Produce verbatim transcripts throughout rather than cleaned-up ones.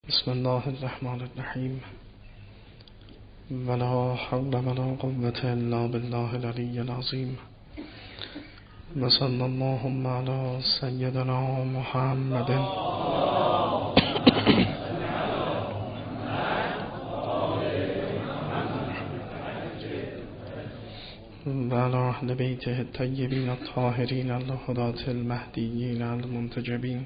بسم الله الرحمن الرحیم ولا حول ولا قوة الا بالله العلی العظیم و صلی اللهم علی سیدنا محمد و علی اهل بیته الطیبین الطاهرین الهداة المهدیین المنتجبین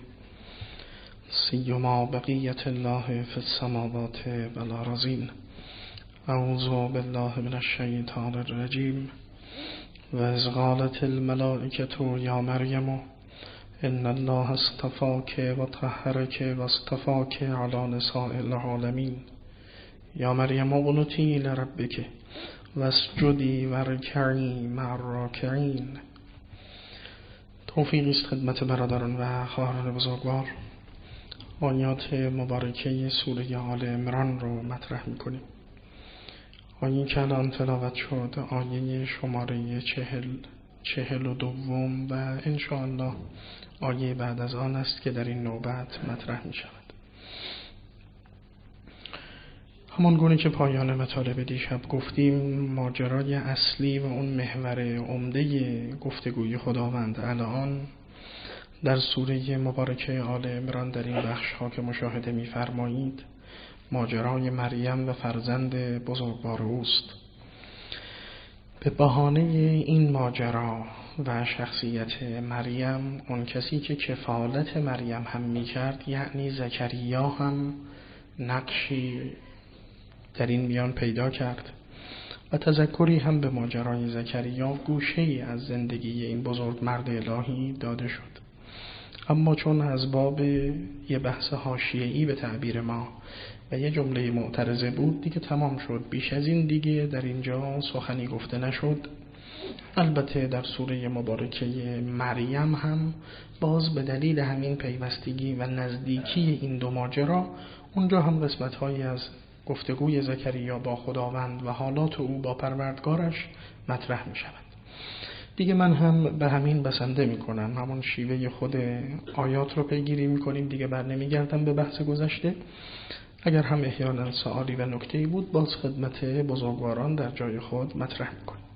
سیما بقیت الله فی السماوات و الارضین. اعوذ بالله من الشیطان الرجیم. و اذ قالت الملائکة یا مریم ان الله اصطفاک و طهرک و اصطفاک علی نساء العالمین. یا مریم اقنتی لربک واسجدی وارکعی مع الراکعین. توفیقی است خدمت برادران و خواهران بزرگوار. آیات مبارکه سوره آل عمران رو مطرح میکنیم. آیه که الان تلاوت شد آیه شماره چهل چهل و دوم و انشاءالله آیه بعد از آن است که در این نوبت مطرح می شود. همان گونه که پایان مطالب دیشب گفتیم، ماجرای اصلی و اون محور عمده گفتگوی خداوند الان در سوره مبارکه آل عمران در این بخش ها که مشاهده می فرمایید ماجرای مریم و فرزند بزرگوار اوست. به بهانه این ماجرا و شخصیت مریم، اون کسی که کفالت مریم هم می کرد یعنی زکریا هم نقشی در این میان پیدا کرد و تذکری هم به ماجرای زکریا گوشه‌ای از زندگی این بزرگ مرد الهی داده شد. اما چون از باب یه بحث حاشیه‌ای به تعبیر ما و یه جمله معترضه بود دیگه تمام شد. بیش از این دیگه در اینجا سخنی گفته نشد. البته در سوره مبارکه مریم هم باز به دلیل همین پیوستگی و نزدیکی این دو ماجرا اونجا هم قسمت‌هایی از گفتگوی زکریا با خداوند و حالات او با پروردگارش مطرح می شود. دیگه من هم به همین بسنده می کنم، همون شیوه خود آیات رو پیگیری می کنیم، دیگه بر نمی گردم به بحث گذشته. اگر هم احیانا سوالی و نکته‌ای بود باز خدمت بزرگواران در جای خود مطرح می کنیم.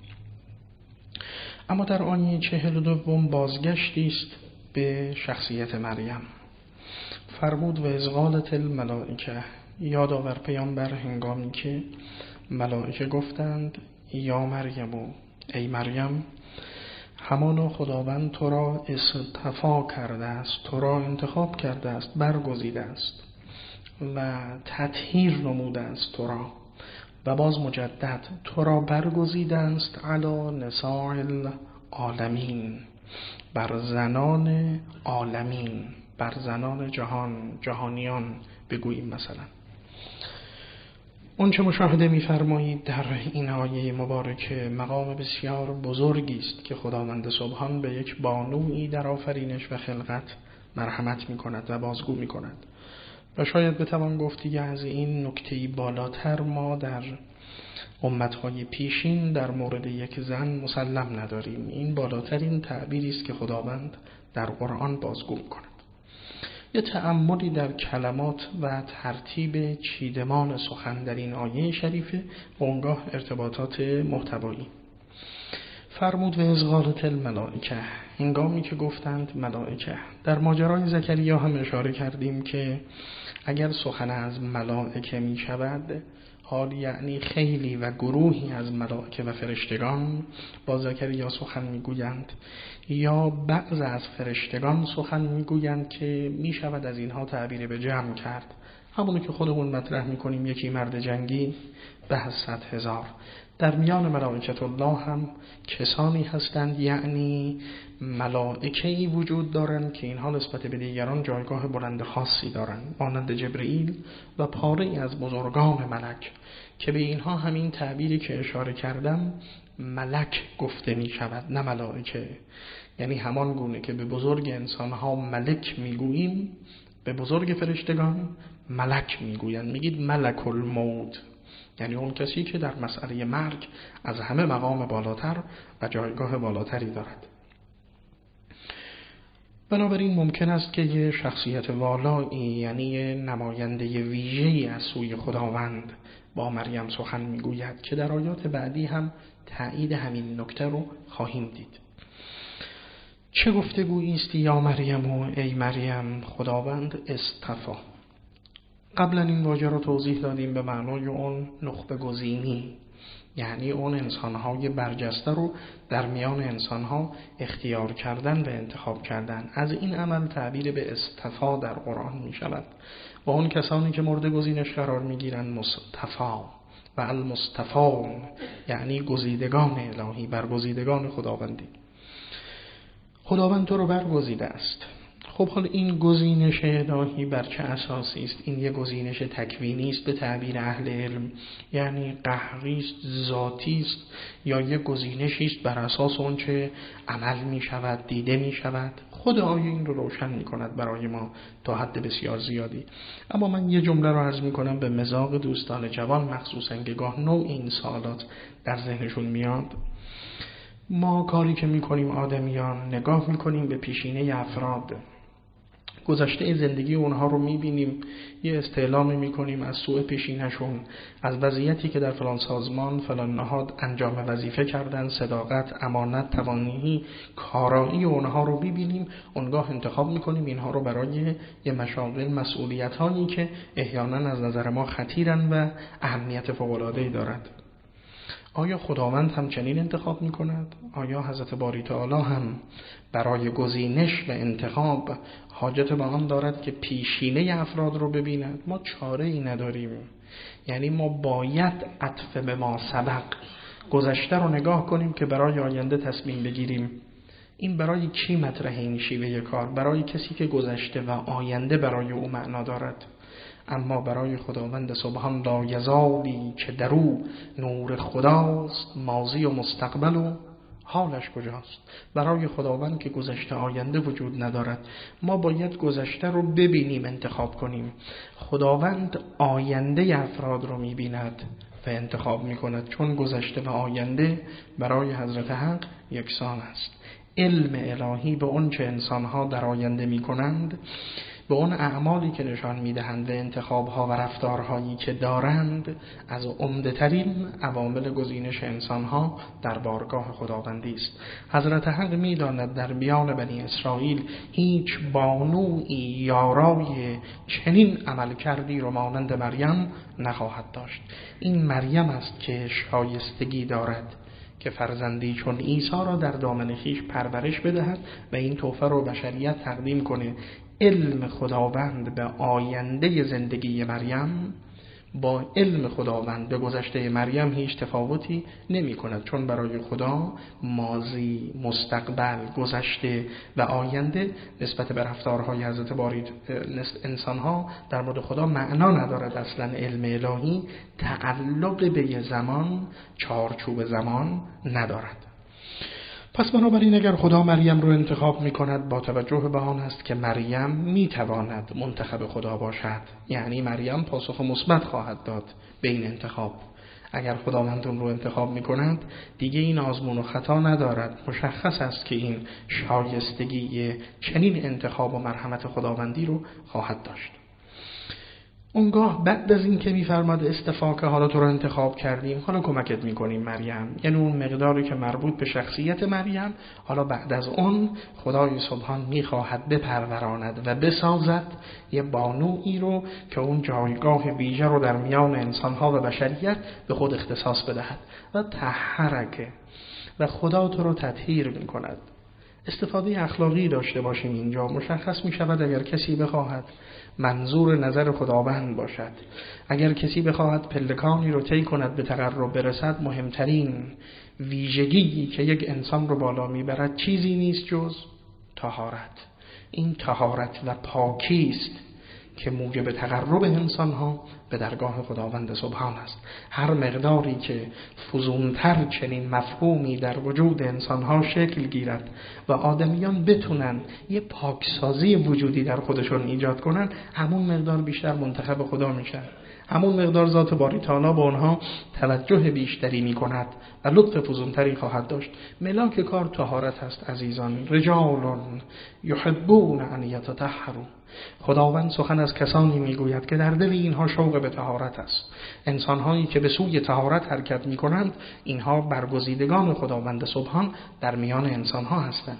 اما در آیه چهل و دوم بازگشتی است به شخصیت مریم. فرمود و اذ قالت الملائکه، یادآور پیامبر هنگامی که ملائکه گفتند یا مریم، و ای مریم، همانا خداوند تو را اصطفا کرده است، تو را انتخاب کرده است، برگزیده است و تطهیر نموده است تو را، و باز مجدد تو را برگزیده است علی نساء العالمین، بر زنان عالمین، بر زنان جهان، جهانیان بگوییم. مثلا اون چه مشاهده می‌فرمایید در این آیه مبارکه مقام بسیار بزرگی است که خداوند سبحان به یک بانویی در آفرینش و خلقت مرحمت می‌کند و بازگو می‌کند. و شاید بتوان گفت دیگه از این نکته‌ای بالاتر ما در امت‌های پیشین در مورد یک زن مسلم نداریم. این بالاترین تعبیری است که خداوند در قرآن بازگو می‌کند. یه تأملی در کلمات و ترتیب چیدمان سخن در این آیه شریفه و اونگاه ارتباطات محتوایی. فرمود و اذ قالت الملائکه، هنگامی که گفتند ملائکه. در ماجرای زکریا هم اشاره کردیم که اگر سخن از ملائکه می شود، حال یعنی خیلی و گروهی از ملائکه و فرشتگان با زکریا سخن میگویند، یا بعض از فرشتگان سخن میگویند که میشود از اینها تعبیر به جمع کرد. همونی که خودمون مطرح میکنیم، یکی مرد جنگی به صد هزار. در میان ملائکت الله هم کسانی هستند، یعنی ملائکه‌ای وجود دارند که اینها نسبت به دیگران جایگاه بلند خاصی دارند، مانند جبرئیل و پاره از بزرگان ملک، که به اینها همین تعبیری که اشاره کردم ملک گفته می شود، نه ملائکه. یعنی همان گونه که به بزرگ انسانها ملک میگوییم، به بزرگ فرشتگان ملک میگویند. میگید ملک الموت، یعنی اون کسی که در مسئله مرگ از همه مقام بالاتر و جایگاه بالاتری دارد. بنابراین ممکن است که یه شخصیت والایی، یعنی نماینده ویژه‌ای از سوی خداوند با مریم سخن میگوید که در آیات بعدی هم تأیید همین نکته رو خواهیم دید. چه گفتگویی است یا مریم و ای مریم خداوند اصطفا؟ قبلا این واژه رو توضیح دادیم به معنای اون نخبه گزینی، یعنی اون انسانهای برجسته رو در میان انسانها اختیار کردن و انتخاب کردن. از این عمل تعبیر به اصطفا در قرآن می شود و اون کسانی که مورد گزینش قرار می گیرن مصطفا و المصطفون، یعنی گزیدگان الهی، برگزیدگان خداوندی. خداوند تو رو برگزیده است. خب حالا این گزینش الهی بر چه اساسی است؟ این یه گزینش تکوینی است به تعبیر اهل علم، یعنی قهری است، ذاتی است، یا یه گزینشی است بر اساس اون چه عمل می شود، دیده می شود؟ خود آیه این رو روشن می کند برای ما تا حد بسیار زیادی. اما من یه جمله رو عرض می کنم به مذاق دوستان جوان، مخصوصا که گاه نوع این سوالات در ذهنشون میاد. ما کاری که می کنیم آدمیان، نگاه می کنیم به پیشینه افراد، گذشته زندگی اونها رو میبینیم، یه استعلامی میکنیم از سوء پیشینشون، از وضعیتی که در فلان سازمان فلان نهاد انجام وظیفه کردن، صداقت، امانت، توانایی، کارایی اونها رو ببینیم، اونگاه انتخاب میکنیم اینها رو برای یه مشاغل، مسئولیت هایی که احیانا از نظر ما خطیرن و اهمیت فوق‌العاده‌ای دارد. آیا خداوند هم چنین انتخاب می کند؟ آیا حضرت باری تعالی هم برای گزینش و انتخاب حاجت به آن دارد که پیشینه افراد رو ببیند؟ ما چاره ای نداریم. یعنی ما باید عطف به ما سبق، گذشته رو نگاه کنیم که برای آینده تصمیم بگیریم. این برای کی مطرح این شیوه کار؟ برای کسی که گذشته و آینده برای او معنا دارد. اما برای خداوند سبحان لا یزالی که در او نور خداست، ماضی و مستقبل و حالش کجاست؟ برای خداوند که گذشته آینده وجود ندارد، ما باید گذشته رو ببینیم، انتخاب کنیم. خداوند آینده افراد رو می‌بیند و انتخاب می‌کند، چون گذشته و آینده برای حضرت حق یکسان است. علم الهی به اون چه انسان‌ها در آینده می‌کنند، به اون اعمالی که نشان میدهند و انتخابها و رفتارهایی که دارند، از عمده ترین عوامل گزینش انسانها در بارگاه خداوندی است. حضرت حق میداند در میان بنی اسرائیل هیچ بانویی یارای چنین عمل کردی رو مانند مریم نخواهد داشت. این مریم است که شایستگی دارد که فرزندی چون عیسی را در دامن خویش پرورش بدهد و این تحفه رو بشریت تقدیم کنه. علم خداوند به آینده زندگی مریم با علم خداوند به گذشته مریم هیچ تفاوتی نمی کند، چون برای خدا ماضی، مستقبل، گذشته و آینده نسبت به رفتارهای حضرت باری انسانها در مورد خدا معنا ندارد. اصلا علم الهی تعلق به یه زمان، چارچوب زمان ندارد. پس بنابراین اگر خدا مریم رو انتخاب می کند، با توجه به آن است که مریم می تواند منتخب خدا باشد، یعنی مریم پاسخ مثبت خواهد داد به این انتخاب. اگر خداوند اون رو انتخاب می کند، دیگه این آزمون و خطا ندارد. مشخص است که این شایستگی چنین انتخاب و مرحمت خداوندی رو خواهد داشت. اونگاه بعد از این که می‌فرماد استفا که حالا تو رو انتخاب کردیم، حالا کمکت می‌کنیم مریم، یعنی اون مقداری که مربوط به شخصیت مریم، حالا بعد از اون خدای سبحان می‌خواهد بپروراند و بسازد یه بانویی رو که اون جایگاه ویژه رو در میان انسان‌ها و بشریت به خود اختصاص بدهد و طهرک، و خدا تو رو تطهیر می‌کند. استفاده اخلاقی داشته باشیم اینجا. مشخص می شود اگر کسی بخواهد منظور نظر خداوند باشد، اگر کسی بخواهد پلکانی رو طی کند به تقرب برسد، مهمترین ویژگی که یک انسان رو بالا میبرد چیزی نیست جز طهارت. این طهارت و پاکی است که موجب تقرب انسان‌ها به درگاه خداوند سبحان است. هر مقداری که فزونتر چنین مفهومی در وجود انسان‌ها شکل گیرد و آدمیان بتونن یه پاکسازی وجودی در خودشون ایجاد کنن، همون مقدار بیشتر منتخب خدا میشن، همون مقدار ذات باری تعالی به آنها توجه بیشتری میکند و لطف فزونتری خواهد داشت. ملاک کار طهارت است عزیزان. رجال یحبون ان یتطهروا. خداوند سخن از کسانی میگوید که در دل اینها شوق به طهارت است. انسان‌هایی که به سوی طهارت حرکت میکنند، اینها برگزیدگان خداوند سبحان در میان انسان‌ها هستند.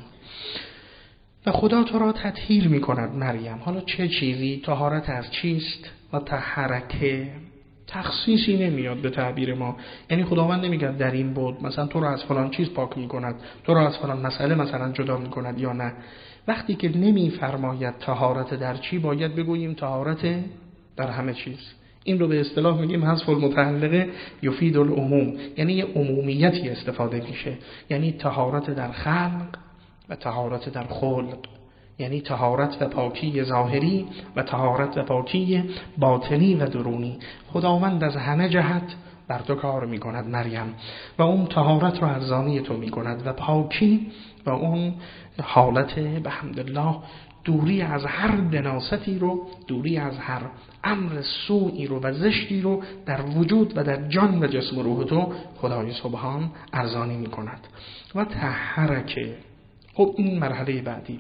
و خدا تو را تطهیر میکند مریم. حالا چه چیزی؟ طهارت از چیست؟ و تحرکه تخصیصی نمیاد به تعبیر ما، یعنی خداوند نمیگه در این بود مثلا تو را از فلان چیز پاک میکند، تو را از فلان مسئله مثلا جدا میکند یا نه. وقتی که نمیفرماید طهارت در چی، باید بگوییم طهارت در همه چیز. این رو به اصطلاح میگیم حذف المتعلقه یفید العموم، یعنی یه عمومیتی استفاده میشه. یعنی طهارت در خلق و طهارت در خلق، یعنی طهارت و پاکی ظاهری و طهارت و پاکی باطنی و درونی. خداوند از همه جهت بر تو کار میکند مریم و اون طهارت رو ارزانی تو میکند و پاکی و اون حالت به حمدالله دوری از هر دناستی رو، دوری از هر امر سوئی رو و زشتی رو در وجود و در جان و جسم و روح تو خدای سبحان ارزانی میکند. و تحرکه، خب این مرحله بعدی.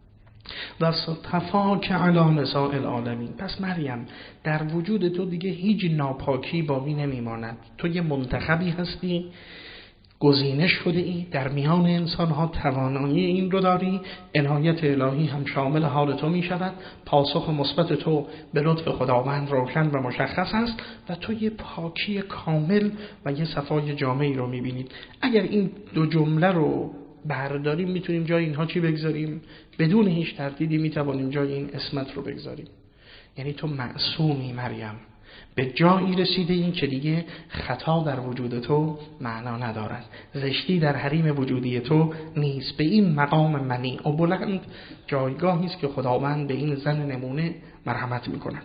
و تفاک علی نساء العالمین. پس مریم در وجود تو دیگه هیچ ناپاکی باقی نمیماند. تو یه منتخبی هستی، گزینش شده ای، در میان انسان ها توانایی این رو داری، عنایت الهی هم شامل حال تو می شود، پاسخ مثبت تو به لطف خداوند روشن و مشخص است و تو یه پاکی کامل و یه صفای جامعی رو می بینید. اگر این دو جمله رو برداریم میتونیم جای اینها چی بگذاریم؟ بدون هیچ تردیدی میتوانیم جای این اسمت رو بگذاریم. یعنی تو معصومی مریم، به جایی رسیده این که دیگه خطا در وجود تو معنا ندارد، زشتی در حریم وجودی تو نیست. به این مقام منیع و بلند جایگاهی است که خداوند به این زن نمونه مرحمت میکند.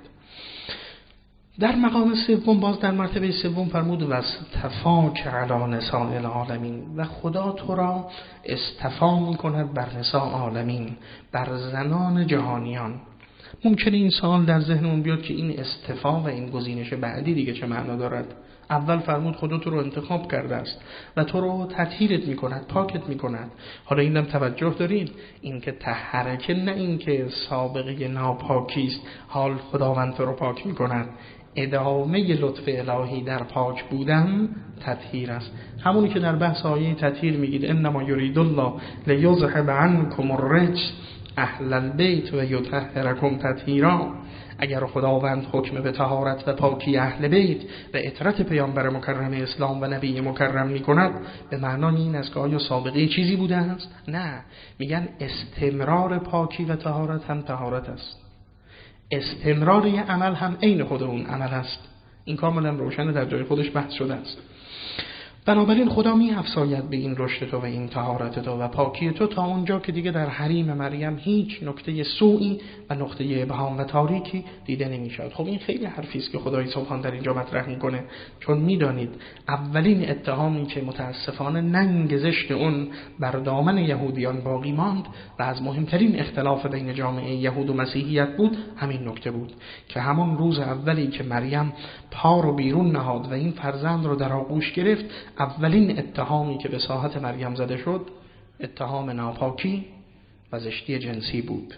در مقام سوم، باز در مرتبه سوم فرمود و استفاک علی نساء العالمین. و خدا تو را استفا میکند بر نساء عالمین، بر زنان جهانیان. ممکنه این سوال در ذهنمون بیاد که این استفا و این گزینش بعدی دیگه چه معنا دارد؟ اول فرمود خدا تو رو انتخاب کرده است و تو رو تطهیرت میکند، پاکت میکند. حالا اینم توجه دارید، این که تحرکه، نه این که سابقه ناپاکی است، حال خداوند تو رو پاک میکند. ادامه لطف الهی در پاک بودن تطهیر است. همونی که در بحث آیه تطهیر میگید انما یرید الله لیذهب عنکم الرجس اهل البیت و یطهرکم تطهیرا. اگر خداوند حکم به طهارت و پاکی اهل بیت و اطرت پیامبر مکرم اسلام و نبی مکرم میکند، به معنای این است که آیا سابقه چیزی بوده است؟ نه، میگن استمرار پاکی و طهارت هم طهارت است، استمرار یه عمل هم عین خود اون عمل است. این کاملا روشن، در جای خودش بحث شده است. بنابراین خدا می افزاید به این رشد تو و این طهارت تو و پاکی تو تا اونجا که دیگه در حریم مریم هیچ نکته سوئی و نقطه ابهام و تاریکی دیده نمی شود. خب این خیلی حرفی است که خدای سبحان در اینجا مطرح میکنه، چون میدانید اولین اتهامی که متاسفانه ننگ زشت اون بر دامن یهودیان باقی ماند و از مهمترین اختلاف بین جامعه یهود و مسیحیت بود، همین نکته بود که همون روز اولی که مریم پا رو بیرون نهاد و این فرزند رو در آغوش گرفت، اولین اتهامی که به ساحت مریم زده شد اتهام ناپاکی و زشتی جنسی بود.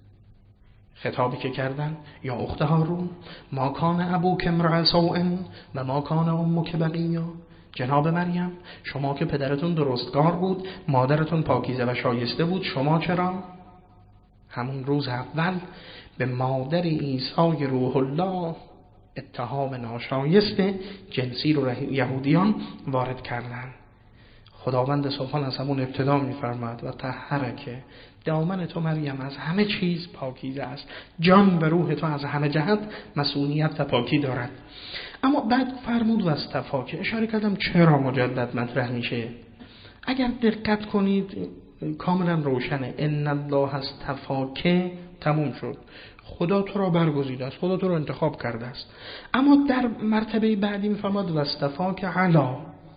خطابی که کردن یا اخت هارون ما کان ابوک امرأ سوء و ما کان امک بغیا. جناب مریم، شما که پدرتون درستگار بود، مادرتون پاکیزه و شایسته بود، شما چرا؟ همون روز اول به مادر عیسی روح الله اتهام ناشایست جنسی رو یهودیان وارد کردن. خداوند سبحان از همون ابتدا می‌فرماد و طهرک، دامن تو مریم از همه چیز پاکیزه است، جان و روح تو از همه جهت مسئولیت و پاکی دارد. اما بعد فرمود و استفاک، اشاره کردم چرا مجدد مطرح میشه. اگر دقت کنید کاملا روشنه، ان الله استفاک تموم شد. خدا تو را برگزیده است، خدا تو را انتخاب کرده است. اما در مرتبه بعدی میفرماد واصطفاک علی.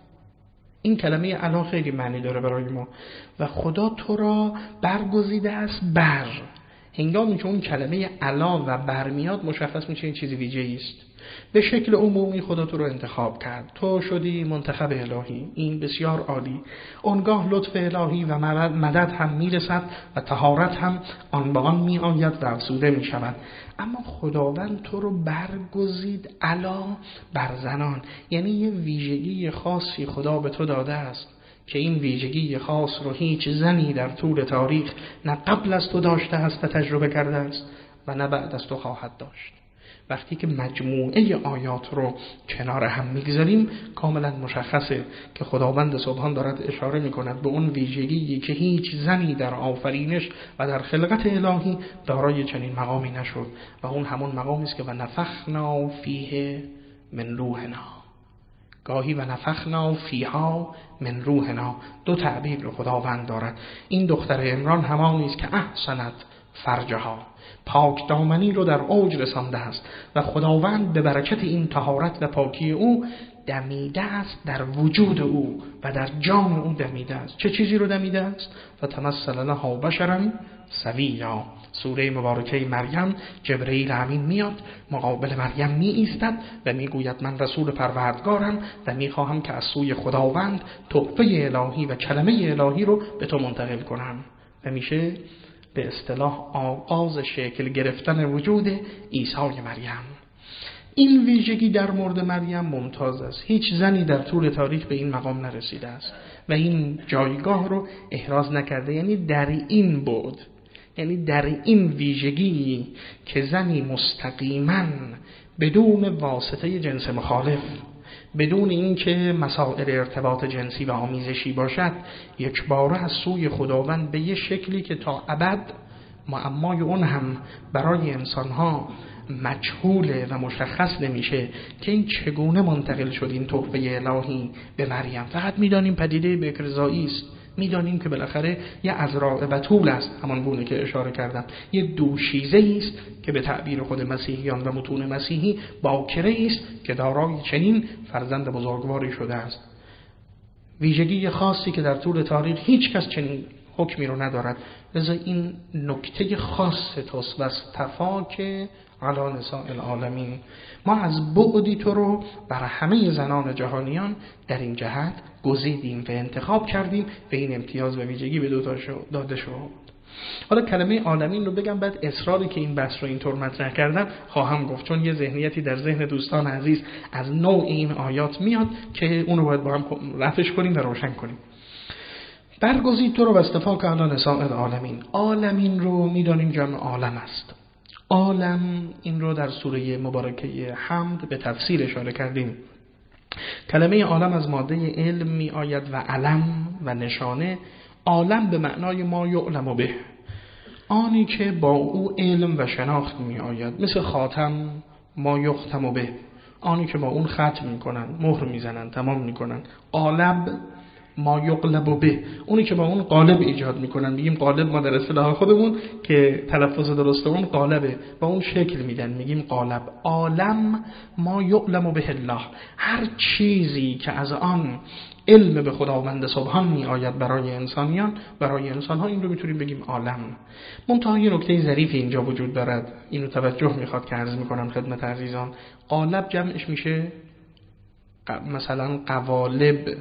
این کلمه علی خیلی معنی داره برای ما. و خدا تو را برگزیده است بر. هنگامی که اون کلمه علا و بر میاد مشخص میشه این چیزی ویژه‌ای است. به شکل عمومی خدا تو رو انتخاب کرد، تو شدی منتخب الهی، این بسیار عالی. اونگاه لطف الهی و مدد هم میرسد و طهارت هم آن به آن می آید و افزوده می شود. اما خداوند تو رو برگزید علا بر زنان، یعنی یه ویژگی خاصی خدا به تو داده است که این ویژگی خاص رو هیچ زنی در طول تاریخ نه قبل از تو داشته است و تجربه کرده است و نه بعد از تو خواهد داشت. وقتی که مجموعه آیات رو کنار هم میگذاریم کاملا مشخصه که خداوند سبحان دارد اشاره میکند به اون ویژگی که هیچ زنی در آفرینش و در خلقت الهی دارای چنین مقامی نشد و اون همون مقامی است که و نفخنا فیه من روحنا. گاهی و نفخنا فیها من روحنا، دو تعبیر رو خداوند دارد. این دختر عمران همانی است که احسنت فرجها، پاک دامنی رو در اوج رسانده است و خداوند به برکت این طهارت و پاکی او دمیده است در وجود او و در جان او دمیده است. چه چیزی رو دمیده است؟ فتمثل لها بشرا سویا. سوره مبارکه مریم، جبرئیل امین میاد مقابل مریم می ایستد و میگوید من رسول پروردگارم و میخواهم که از سوی خداوند تحفه الهی و کلمه الهی رو به تو منتقل کنم و میشه به اصطلاح آغاز شکل گرفتن وجود عیسی مریم. این ویژگی در مورد مریم ممتاز است. هیچ زنی در طول تاریخ به این مقام نرسیده است و این جایگاه رو احراز نکرده. یعنی در این بعد، یعنی در این ویژگی که زنی مستقیما بدون واسطه جنس مخالف، بدون اینکه مسائل ارتباط جنسی و آمیزشی باشد، یک باره از سوی خداوند به یه شکلی که تا ابد معمای اون هم برای انسانها مجهوله و مشخص نمیشه که این چگونه منتقل شد این تحفه الهی به مریم. فقط میدانیم پدیده بکرزایی است، میدانیم که بالاخره یه عذراء بتول است، همان گونه که اشاره کردم، یه دوشیزه است که به تعبیر خود مسیحیان و متون مسیحی باکره است که دارای چنین فرزند بزرگواری شده است. ویژگی خاصی که در طول تاریخ هیچ کس چنین حکمی رو ندارد. لذا این نکته خاص توست و استفاک علی نساء العالمین. ما از بعدی تو رو برای همه زنان جهانیان در این جهت گزیدیم و انتخاب کردیم و این امتیاز و ویژگی به دو داده شد. حالا کلمه عالمین رو بگم، بعد اصراری که این بحث رو اینطور مطرح کردم خواهم گفت، چون یه ذهنیتی در ذهن دوستان عزیز از نوع این آیات میاد که اون رو باید با هم رفعش کنیم و روشن کنیم. برگزید تو رو واصطفاک علی نساء العالمین. عالمین رو میدانیم جمع عالم است. عالم این رو در سوره مبارکه حمد به تفسیر اشاره کردیم. کلمه عالم از ماده علم می آید و علم و نشانه. عالم به معنای ما یعلم به، آنی که با او علم و شناخت می آید، مثل خاتم ما یختم به، آنی که با اون ختم می کنن، مهر می زنن، تمام می کنن. قالب ما یقلب به، اونی که با اون قالب ایجاد میکنن. میگیم قالب ما در اصطلاح خودمون که تلفظ درست اون قالبه، با اون شکل میدن، میگیم قالب. عالم ما یعلم به الله، هر چیزی که از آن علم به خداوند سبحان می آید برای انسانیان، برای انسانها، این رو میتونیم بگیم عالم. منتها یه نکته ظریفی اینجا وجود دارد، اینو توجه میخواد که عرض میکنم خدمت عزیزان. قالب جمعش میشه مثلا قوالب،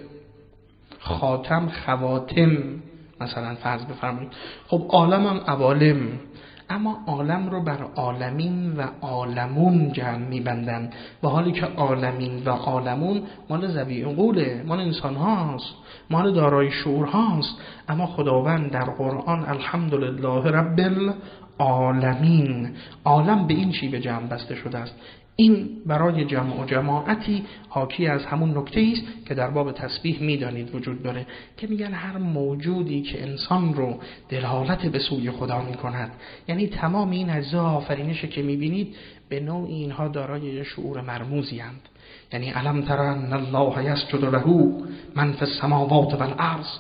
خاتم خواتم مثلا فرض بفرمایید. خب عالم هم عوالم، اما عالم رو بر عالمین و عالمون جمع میبندن، و حالی که عالمین و عالمون مال ذوی عقوله، مال انسان هاست، مال دارای شعور هاست. اما خداوند در قرآن الحمدلله رب العالمین، عالم به این شیوه جمع بسته شده است. این برای جمع و جماعتی حاکی از همون نکته است که در باب تسبیح میدانید وجود داره، که میگن هر موجودی که انسان رو دلالت به سوی خدا میکند، یعنی تمام این اجزا آفرینش که میبینید به نوع اینها دارای شعور مرموزی اند. یعنی الم تر ان الله یسجد له من فی السماوات والارض،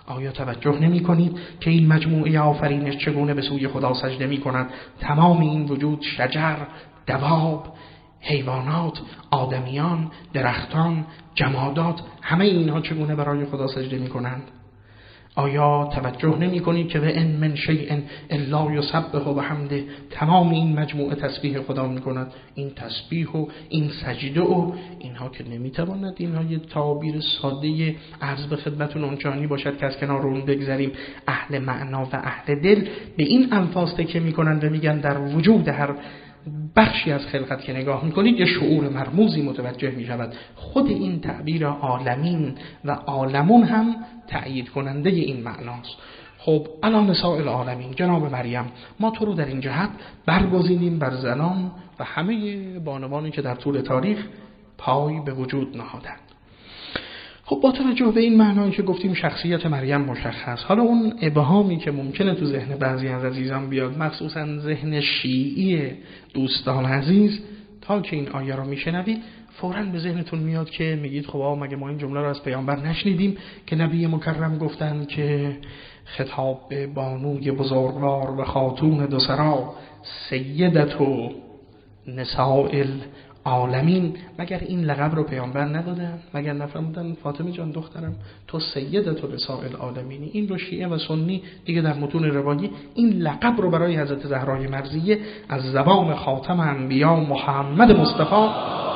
آیا توجه نمی کنید که این مجموعه آفرینش چگونه به سوی خدا سجده می کند؟ تمام این وجود، شجر، دواب، حیوانات، آدمیان، درختان، جمادات، همه اینها چگونه برای خدا سجده می کنند؟ آیا توجه نمی کنید که به ان من شیء الا یسبح بحمده، تمام این مجموعه تسبیح خدا می کند؟ این تسبیح و این سجده و اینها که نمی تواند اینها یه تعابیر ساده عرض به خدمتون اونجانی باشد که از کنار اون بگذاریم. اهل معنا و اهل دل به این الفاظ تکیه می کنند و میگن در وجود هر بخشی از خلقت که نگاه میکنید یه شعور مرموزی متوجه میشود. خود این تعبیر عالمین و عالمون هم تأیید کننده این معناست. خب الان نساء العالمین، جناب مریم، ما تو رو در این جهت برگزیدیم بر زنان و همه بانوانی که در طول تاریخ پای به وجود نهادند. خب با توجه به این معنایی که گفتیم شخصیت مریم مشخص، حالا اون ابهامی که ممکنه تو ذهن بعضی از عزیزان بیاد، مخصوصا ذهن شیعی دوستان عزیز، تا که این آیه رو میشنوید فوراً به ذهنتون میاد که میگید خب آقا مگه ما این جمله رو از پیامبر نشنیدیم که نبی مکرم گفتن که خطاب به بانوی بزرگوار و خاتون دو سرا سیدت و نساء عالمین، مگر این لقب رو پیامبر ندادن؟ مگر نفرمودن فاطمه جان دخترم تو سیدت و نساء العالمینی؟ این رو شیعه و سنی دیگه در متون روایی این لقب رو برای حضرت زهرای مرضیه از زبان خاتم انبیا محمد مصطفی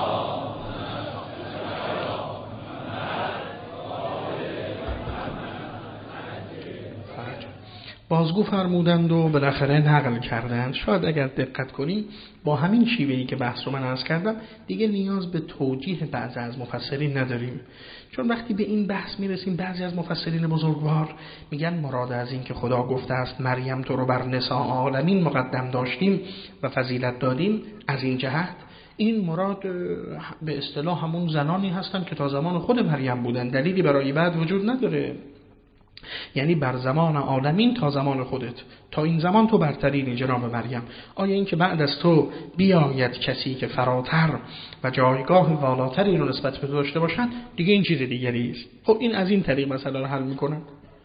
بازگو فرمودند و بالاخره نقل کردند. شاید اگر دقت کنیم با همین شیوهی که بحث رو من عرض کردم دیگه نیاز به توجیه بعضی از مفسرین نداریم، چون وقتی به این بحث میرسیم بعضی از مفسرین بزرگوار میگن مراد از این که خدا گفته است مریم تو رو بر نساء عالمین مقدم داشتیم و فضیلت دادیم، از این جهت این مراد به اصطلاح همون زنانی هستند که تا زمان خود مریم بودن، دلیلی برای بعد وجود نداره. یعنی بر زمان عالمین تا زمان خودت، تا این زمان تو برترینی جناب مریم. آیا این که بعد از تو بیاید کسی که فراتر و جایگاه والاتری رو نسبت به تو داشته باشد دیگه این چیز دیگری است. خب این از این طریق مسئله رو حل میکنن.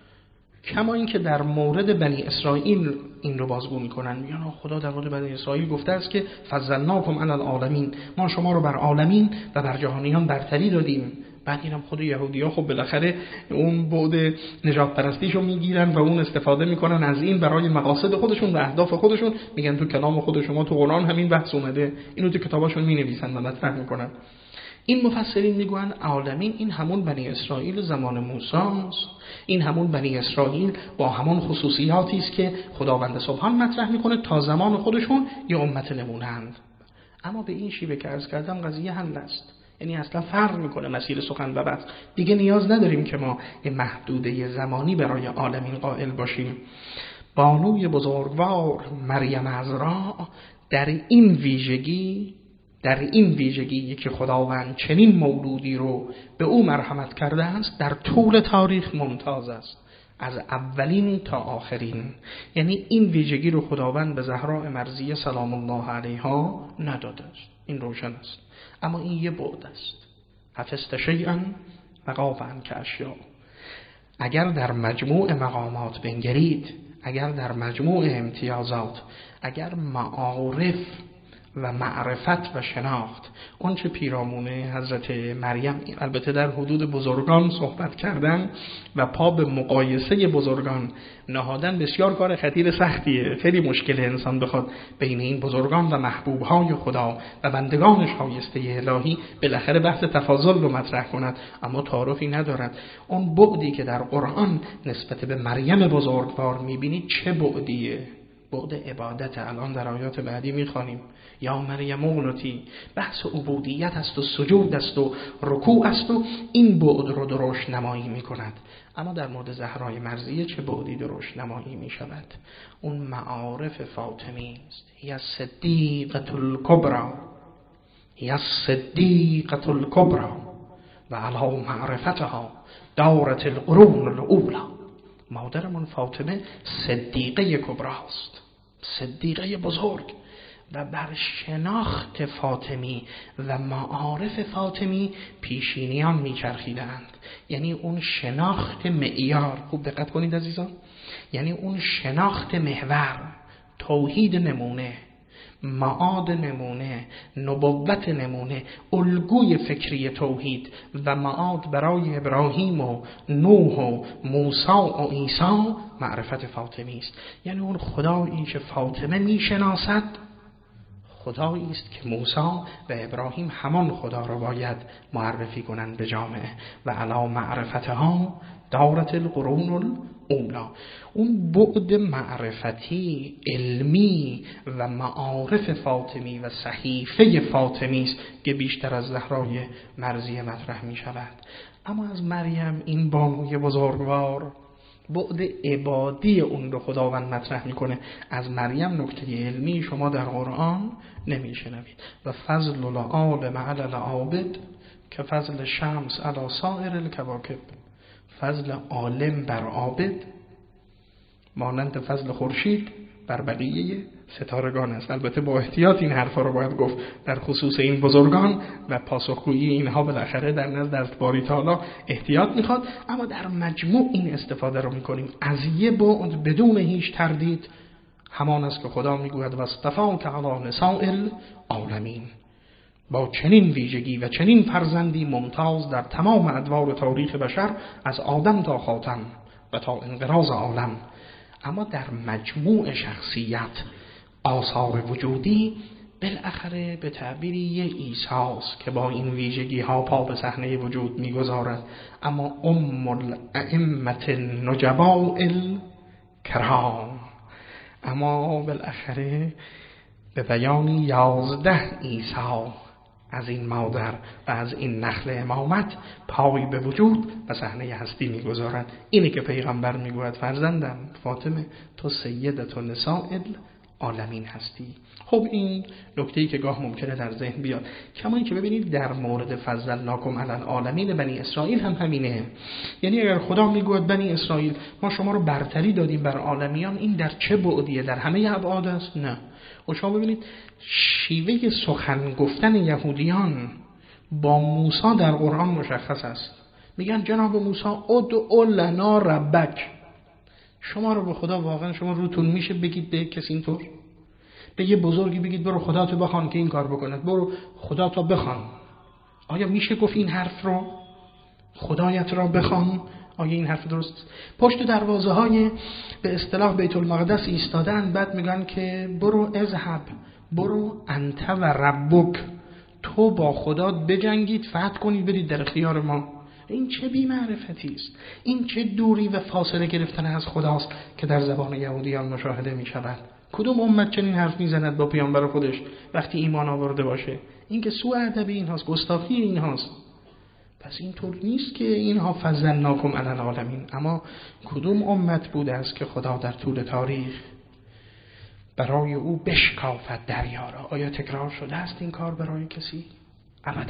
کما این که در مورد بنی اسرائیل این رو بازگو میکنن، میگن خدا در مورد بنی اسرائیل گفته است که فضلناکم علی العالمین، ما شما رو بر عالمین و بر جهانیان برتری دادیم. بعد اینم خود یهودی‌ها خب بالاخره اون بعد نجات پرستیشو میگیرن و اون استفاده میکنن از این برای مقاصد خودشون و اهداف خودشون. میگن تو کلام خود شما تو قرآن همین بحث اومده، اینو تو کتاباشون مینویسن و مطرح میکنن. این مفسرین میگن عالمین این همون بنی اسرائیل زمان موسی است، این همون بنی اسرائیل با همون خصوصیاتی است که خداوند سبحان مطرح میکنه تا زمان خودشون یه امت نمونه‌اند. اما به این شیوه که عرض کردم قضیه حل است، یعنی اصلا فرق میکنه مسیر سخن و بحث. دیگه نیاز نداریم که ما یه محدوده زمانی برای عالمین قائل باشیم. بانوی بزرگوار مریم عذرا در این ویژگی در این ویژگی که خداوند چنین مولودی رو به او مرحمت کرده است در طول تاریخ ممتاز است، از اولین تا آخرین. یعنی این ویژگی رو خداوند به زهراء مرضیه سلام الله علیها نداده است، این روشن است. اما این یه بعد است. حفظت شیئا وغاب عنک اشیاء. اگر در مجموع مقامات بنگرید، اگر در مجموع امتیازات، اگر معارف و معرفت و شناخت اون چه پیرامونه حضرت مریم، البته در حدود بزرگان صحبت کردن و پا به مقایسه بزرگان نهادن بسیار کار خطیر سختیه. خیلی مشکل انسان بخواد بین این بزرگان و محبوبهای خدا و بندگان شایسته الهی بالاخره بحث تفاضل رو مطرح کند، اما تعارفی ندارد. اون بعدی که در قرآن نسبت به مریم بزرگوار میبینید چه بعدیه؟ بعد عبادت. الان در آیات بعدی میخوانیم یا مریم اقنتی، بحث عبودیت است و سجود است و رکوع است و این بعد رو درشت نمایی میکند. اما در مورد زهرای مرضیه چه بعدی درشت نمایی میشود؟ اون معارف فاطمی است. هی صدیقة الکبری، هی صدیقة الکبری و علی معرفتها دارت القرون الاولی. مادرمون فاطمه صدیقه کبراست، صدیقه بزرگ، و بر شناخت فاطمی و معارف فاطمی پیشینیان میچرخیدند. یعنی اون شناخت معیار، خوب دقت کنید عزیزان، یعنی اون شناخت محور، توحید نمونه، معاد نمونه، نبوت نمونه، الگوی فکری توحید و معاد برای ابراهیم و نوح و موسی و عیسی معرفت فاطمی است. یعنی اون خدایی که فاطمه میشناسد خدایی است که موسی و ابراهیم همان خدا را باید معرفی کنند به جامعه و علی معرفتها دارت القرون الاولی. اون بعد معرفتی علمی و معارف فاطمی و صحیفه فاطمی است که بیشتر از زهرای مرضیه مطرح می شود. اما از مریم این بانوی بزرگوار بعد عبادی اون رو خداوند مطرح میکنه. از مریم نکته علمی شما در قرآن نمیشنوید. و فضل العالم علی العابد که فضل شمس علی سائر الکواکب. فضل عالم بر عابد مانند فضل خورشید بر بقیه ستارگان است. البته با احتیاط این حرفا رو باید گفت در خصوص این بزرگان و پاسخگویی اینها بالاخره در نزد از باری تعالی احتیاط میخواد، اما در مجموع این استفاده رو میکنیم از یه بعد بدون هیچ تردید. همان است که خدا میگوید و اصطفاک علی نساء العالمین، با چنین ویژگی و چنین فرزندی ممتاز در تمام ادوار تاریخ بشر از آدم تا خاتم و تا انقراض عالم. اما در مجموع شخصیت آثار وجودی بالاخره به تعبیری یه عیساست که با این ویژگی ها پا به صحنه وجود میگذارد. اما ام الائمه النجباء الکرام، اما بالاخره به بیان یازده عیسی از این مادر و از این نخل امامت پای به وجود و صحنه هستی میگذارند. اینی که پیغمبر میگوید فرزندم فاطمه تو سیدت نساء العالمین هستی. خب این نکته‌ای که گاه ممکنه در ذهن بیاد، کما اینکه ببینید در مورد فضلناکم علی العالمین بنی اسرائیل هم همینه. یعنی اگر خدا میگوید بنی اسرائیل ما شما رو برتری دادیم بر عالمیان، این در چه بعدیه؟ در همه ابعاد است؟ نه. و شما ببینید شیوه سخن گفتن یهودیان با موسی در قرآن مشخص است. میگن جناب موسی ادعو لنا ربک، شما رو به خدا واقعا شما روتون میشه بگید به کسی اینطور؟ به یه بزرگی بگید برو خدا تو بخوان که این کار بکند، برو خدا تو بخوان. آیا میشه گفت این حرف رو؟ خدایت را بخوان؟ آیا این حرف درست؟ پشت دروازه های به اصطلاح بیت المقدس ایستادن، بعد میگن که برو اذهب، برو انت و ربک، تو با خدا بجنگید، فتح کنید، برید در اختیار ما. این چه بی معرفتی است؟ این چه دوری و فاصله گرفتن از خداست که در زبان یهودیان مشاهده می شود؟ کدوم امت چنین حرف میزند با پیامبر خودش وقتی ایمان آورده باشه؟ این که سوء ادب اینهاست، گستاخی اینهاست. پس اینطور نیست که اینها فضلناکم علی العالمین. اما کدوم امت بوده است که خدا در طول تاریخ برای او بشکافد دریا را؟ آیا تکرار شده است این کار برای کسی؟ ابدا.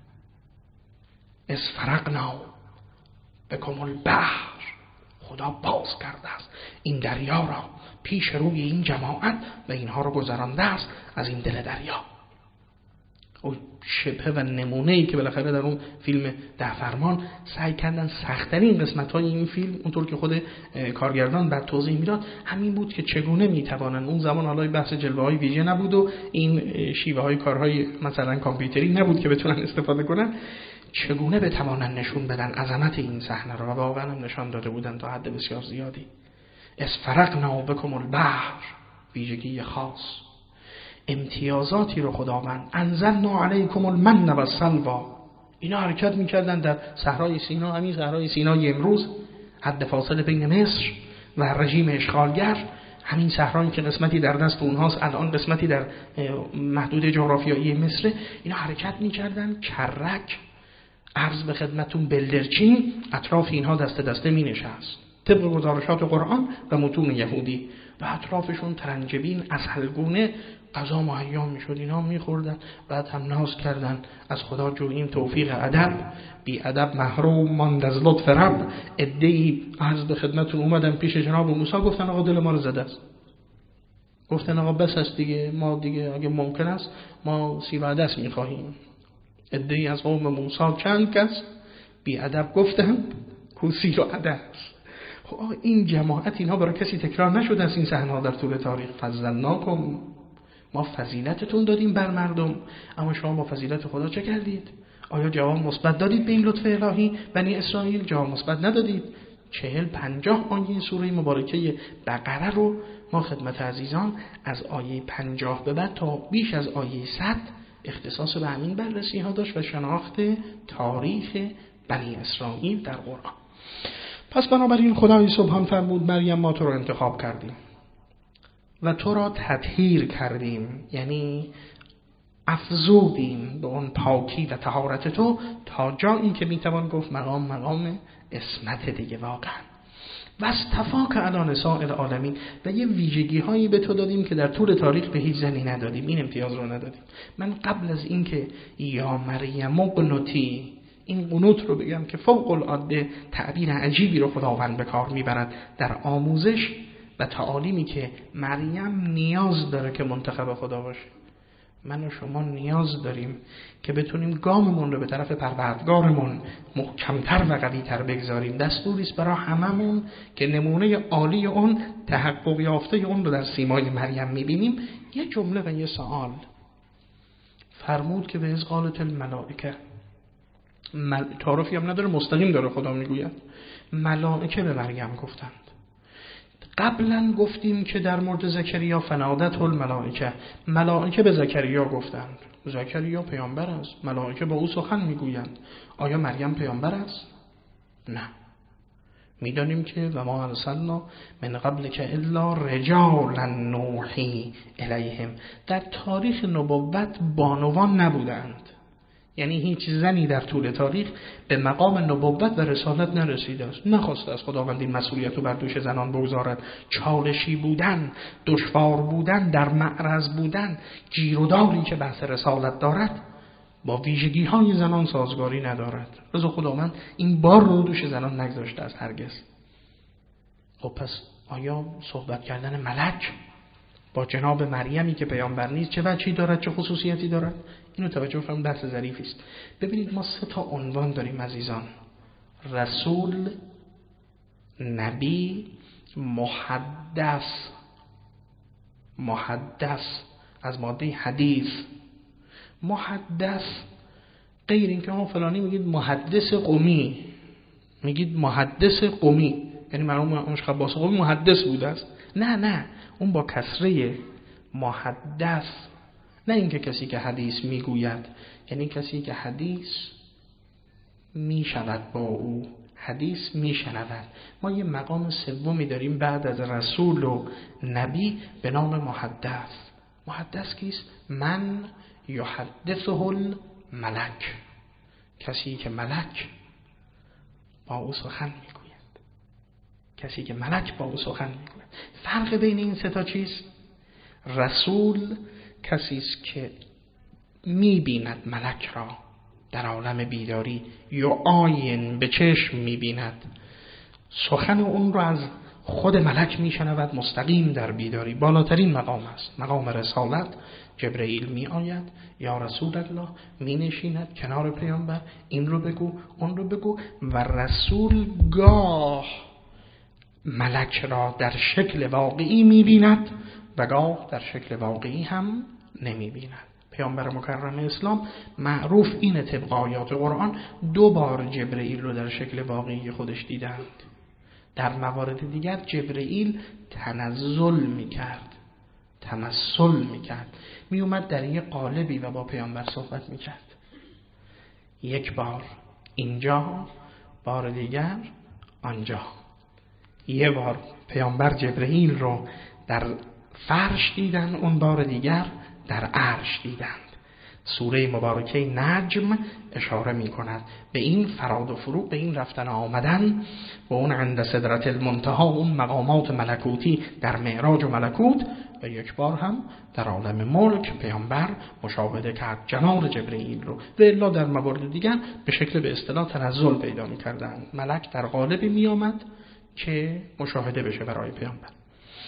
از فرقنا بکم البحر، خدا باز کرده است این دریا را پیش روی این جماعت و اینها رو گذرانده است از این دل دریا. اون شبه و نمونه‌ای که بالاخره در اون فیلم ده فرمان سعی کردن سخت‌ترین قسمت‌های این فیلم، اونطور که خود کارگردان بعد توضیح میداد، همین بود که چگونه میتوانن، اون زمان حالا بحث جلوه‌های ویژه نبود و این شیوه‌های کارهای مثلا کامپیوتری نبود که بتونن استفاده کنن، چگونه بتوانن نشون بدن عظمت این صحنه رو، و واقعا هم نشان داده بودن تا حد بسیار زیادی. از فرقنا بکم البحر، ویژگی خاص، امتیازاتی رو خداوند انزلنا علیکم المن و السلوا، اینا حرکت میکردن در صحرای سینا، همین صحرای سینای امروز، حد فاصله بین مصر و رژیم اشغالگر، همین صحرایی که قسمتی در دست اونهاست، الان قسمتی در محدود جغرافیایی مصر، اینا حرکت میکردن کرک، عرض به خدمتون بلدرچین، اطراف اینها دست دسته می نشست طبق گزارشات قرآن و متون یهودی، و اطرافشون ترنجبین عسلگونه غذا مهیا می شد، اینا می خوردن، بعد هم ناز کردن از خدا جوییم توفیق ادب، بی ادب محروم ماند از لطف رب. عده‌ای عرض به خدمتون اومدن پیش جناب موسی، گفتن آقا دل ما رو زده است، گفتن آقا بس است دیگه، ما دیگه اگه ممکن است ما سیر و عدس میخواهیم. عده‌ای از قوم موسی چند کس بی ادب گفتن کو سیر و عدس. خب این جماعت اینها برای کسی تکرار نشده از این صحنه در طول تاریخ. فضلناکم، ما فضیلتتون دادیم بر مردم، اما شما با فضیلت خدا چه کردید؟ آیا جواب مثبت دادید به این لطف الهی؟ بنی اسرائیل جواب مثبت ندادید. چهل پنجاه آیه سوره مبارکه بقره رو ما خدمت عزیزان از آیه پنجاه به بعد تا بیش از آیه صد اختصاص به همین بررسی ها داشت و شناخت تاریخ بنی اسرائیل در قرآن. پس بنابراین خدای سبحان فرمود مریم ما تو رو انتخاب کردیم و تو را تطهیر کردیم، یعنی افزودیم به اون پاکی و طهارت تو تا جایی که میتوان گفت مقام مقام اسمت دیگه واقعا. و استفاک علی نساء العالمین، و یه ویژگی هایی به تو دادیم که در طول تاریخ به هیچ زنی ندادیم، این امتیاز رو ندادیم. من قبل از این که یا مریم اقنتی این قنوت رو بگم که فوق العاده تعبیر عجیبی رو خداوند به کار میبرد در آموزش و تعالیمی که مریم نیاز داره که منتخب خدا باشه. من و شما نیاز داریم که بتونیم گاممون رو به طرف پروردگارمون محکمتر و قویتر بگذاریم. دستوری است برای هممون که نمونه عالی اون، تحقق یافته اون رو در سیمای مریم میبینیم. یه جمله و یه سوال فرمود که به از قالت الملائکه، مل... تعارفی هم نداره، مستقیم داره خدا میگوید ملائکه به مریم گفتند. قبلا گفتیم که در مورد زکریا فنادته الملائکه، ملائکه به زکریا گفتند. زکریا پیامبر است، ملائکه با او سخن میگویند. آیا مریم پیامبر است؟ نه. میدانیم که و ما ارسلنا من قبل که الا رجالا نوحی الیهم، در تاریخ نبوت بانوان نبودند، یعنی هیچ زنی در طول تاریخ به مقام نبوت و رسالت نرسیده است. نخواسته از خداوند این مسئولیت رو بر دوش زنان بگذارد. چالشی بودن، دشوار بودن، در معرض بودن، گیروداری که بحث رسالت دارد با ویژگی های زنان سازگاری ندارد. رضا خداوند این بار رو دوش زنان نگذاشته است هرگز. خب پس آیا صحبت کردن ملک با جناب مریمی که پیامبر نیست چه وجهی دارد، چه خصوصیتی دارد؟ اینو توجه فرمایید، بحث ظریفی است. ببینید ما سه تا عنوان داریم عزیزان: رسول، نبی، محدث. محدث از ماده حدیث. محدث غیر این که ما فلانی میگید محدث قمی، میگید محدث قمی یعنی مرحوم امام خباس قمی محدث بوده است. نه نه، اون با کسره محدث، نه اینکه کسی که حدیث میگوید، یعنی کسی که حدیث میشود با او، حدیث میشنود. ما یه مقام سومی داریم بعد از رسول و نبی به نام محدث. محدث کیست؟ من یحدثه الملک، کسی که ملک با او سخن میگوید، کسی که ملک با او سخن میگوید. فرق بین این سه تا چیست؟ رسول کسی است که میبیند ملک را در عالم بیداری، یا آین به چشم میبیند، سخن اون رو از خود ملک میشنود مستقیم در بیداری. بالاترین مقام است، مقام رسالت. جبرئیل می آید، یا رسول الله، می نشیند کنار پیامبر، این رو بگو اون رو بگو، و رسول گاه ملک را در شکل واقعی می بیند و گاه در شکل واقعی هم نمی بیند. پیامبر مکرم اسلام معروف اینه طبق آیات قرآن دو بار جبرئیل رو در شکل واقعی خودش دیدند. در موارد دیگر جبرئیل تنزل می کرد، تمثل می کرد، می اومد در یک قالبی و با پیامبر صحبت می کرد. یک بار اینجا، بار دیگر آنجا. یه بار پیامبر جبرئیل رو در فرش دیدن، اون بار دیگر در عرش دیدند. سوره مبارکه نجم اشاره می کند به این فراد و فروغ، به این رفتن آمدن و اون عند سدرت المنتهی، اون مقامات ملکوتی در معراج و ملکوت. و یک بار هم در عالم ملک پیامبر مشاهده کرد جناب جبرئیل رو. و الا در موارد دیگر به شکل به اصطلاح تنزل پیدا می کردن، ملک در قالبی می آمد که مشاهده بشه برای پیامبر.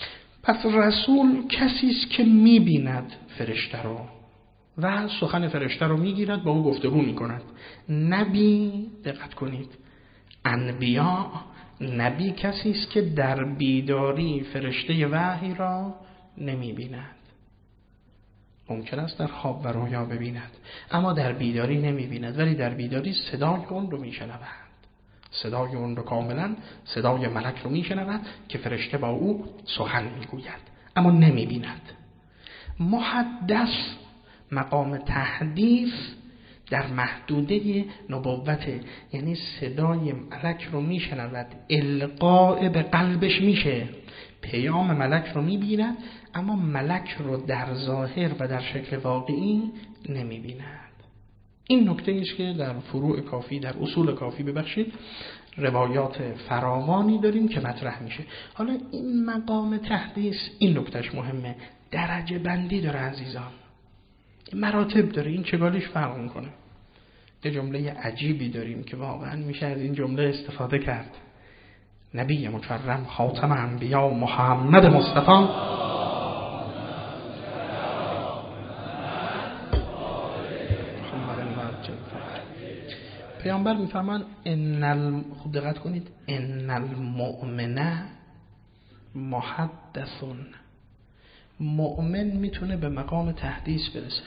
پس رسول کسی است که می‌بیند فرشته رو و سخن فرشته رو می‌گیرد، با او گفتگو می‌کند. نبی، دقت کنید، انبیا، نبی کسی است که در بیداری فرشته وحی را نمی‌بیند. ممکن است در خواب و رویا ببیند، اما در بیداری نمی‌بیند، ولی در بیداری صدای اون رو می‌شنود. صدای اون رو کاملا صدای ملک رو میشنود که فرشته با او سخن میگوید، اما نمیبیند. محدث، مقام تحدیث در محدوده نبوت، یعنی صدای ملک رو میشنود، القاء به قلبش میشه، پیام ملک رو میبیند، اما ملک رو در ظاهر و در شکل واقعی نمیبیند. این نکته ایست که در فروع کافی، در اصول کافی ببخشید، روایات فراوانی داریم که مطرح میشه. حالا این مقام تحدیث، این نکتهش مهمه، درجه بندی داره عزیزان، مراتب داره. این چگالیش فرق میکنه. یه جمله عجیبی داریم که واقعا میشه از این جمله استفاده کرد. نبی مکرم خاتم انبیا محمد مصطفی پیامبر میفرمان ان ال... خود دقت کنید، ان المؤمن محدث. مؤمن میتونه به مقام تحدیث برسه،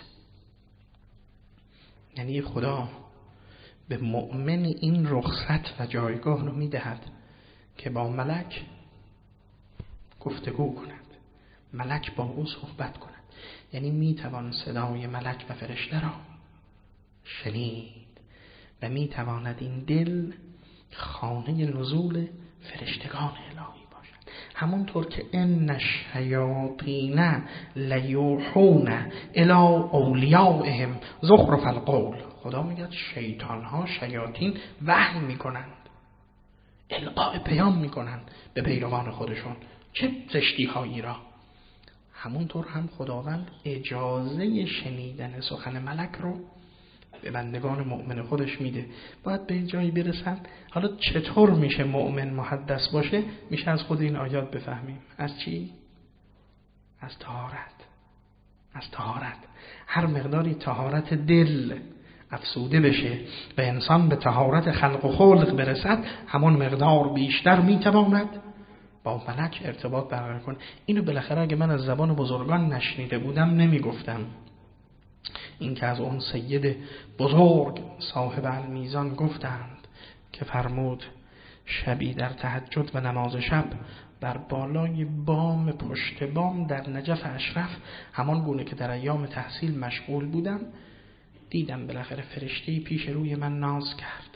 یعنی خدا به مؤمن این رخصت و جایگاه رو میدهد که با ملک گفتگو کند، ملک با او صحبت کند. یعنی میتوان صدای ملک و فرشته را شنید و میتواند این دل خانه نزول فرشتگان الهی باشد. همونطور که ان الشیاطین لیوحون الی اولیائهم زخرف القول، خدا میگه شیطان ها، شیاطین وحی میکنند، القاء پیام میکنند به پیروان خودشون، چه زشتی هایی را. همونطور هم خداوند اجازه شنیدن سخن ملک رو به بندگان مؤمن خودش میده. باید به این جایی برسن. حالا چطور میشه مؤمن محدث باشه؟ میشه از خود این آیات بفهمیم. از چی؟ از طهارت. از طهارت. هر مقداری طهارت دل افسوده بشه و انسان به طهارت خلق و خلق برسد، همون مقدار بیشتر میتواند با ملک ارتباط برقرار کنه. اینو بالاخره اگه من از زبان بزرگان نشنیده بودم نمیگفتم. این که از اون سید بزرگ صاحب المیزان گفتند که فرمود شبی در تهجد و نماز شب بر بالای بام پشت بام در نجف اشرف، همان گونه که در ایام تحصیل مشغول بودم، دیدم بالاخره فرشته‌ای پیش روی من ناز کرد.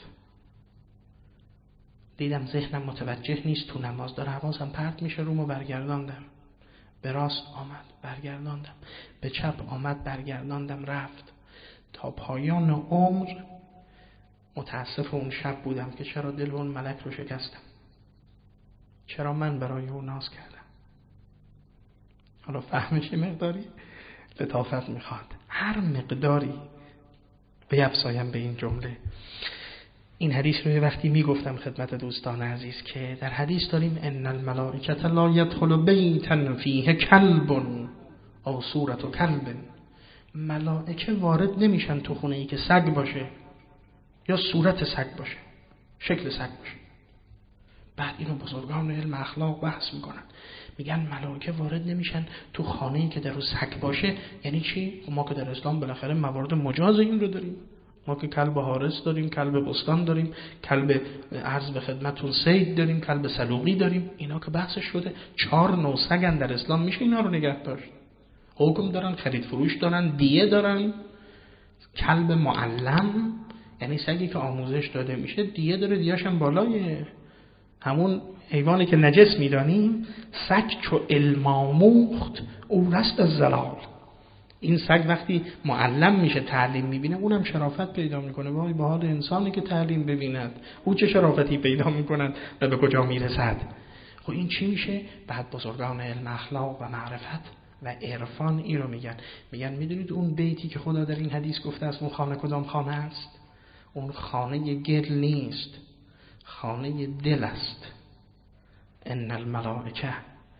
دیدم ذهنم متوجه نیست تو نماز داره، حواسم پرت میشه، رومو برگرداندم، به راست آمد برگرداندم، به چپ آمد برگرداندم، رفت تا پایان عمر. متاسف اون شب بودم که چرا دل اون ملک رو شکستم، چرا من برای اون ناز کردم. حالا فهمش مقداری لطافت میخواد، هر مقداری بیفزایم به این جمله. این حدیث رو یه وقتی میگفتم خدمت دوستان عزیز که در حدیث داریم ان الملائکه لا یدخل بیتا فیه کلب او صورت کلب. ملائکه وارد نمیشن تو خونه ای که سگ باشه یا صورت سگ باشه، شکل سگ باشه. بعد اینو بزرگان علم اخلاق بحث میکنن، میگن ملائکه وارد نمیشن تو خانه ای که در اون سگ باشه. یعنی چی؟ ما که در اسلام بالاخره موارد مجاز این رو داریم. ما که کلب حارس داریم، کلب بستان داریم، کلب عرض به خدمتون صید داریم، کلب سلوقی داریم. اینا که بحثش شده. چهار نوع سگن در اسلام، میشه اینا رو نگه داشت. حکم دارن، خرید فروش دارن، دیه دارن. کلب معلم یعنی سگی که آموزش داده میشه، دیه داره، دیه‌اش هم بالای همون حیوانی که نجس میدانیم. سگ چو علم آموخت او رست از زلال. این سگ وقتی معلم میشه، تعلیم میبینه، اونم شرافت پیدا میکنه. وای به حال انسانی که تعلیم ببیند، او چه شرافتی پیدا میکنند و به کجا میرسد. خب این چی میشه؟ بعد بزرگان علم اخلاق و معرفت و عرفان این رو میگن. میگن میدونید اون بیتی که خدا در این حدیث گفته است اون خانه کدام خانه است؟ اون خانه گل نیست، خانه دل است. ان الملائکه،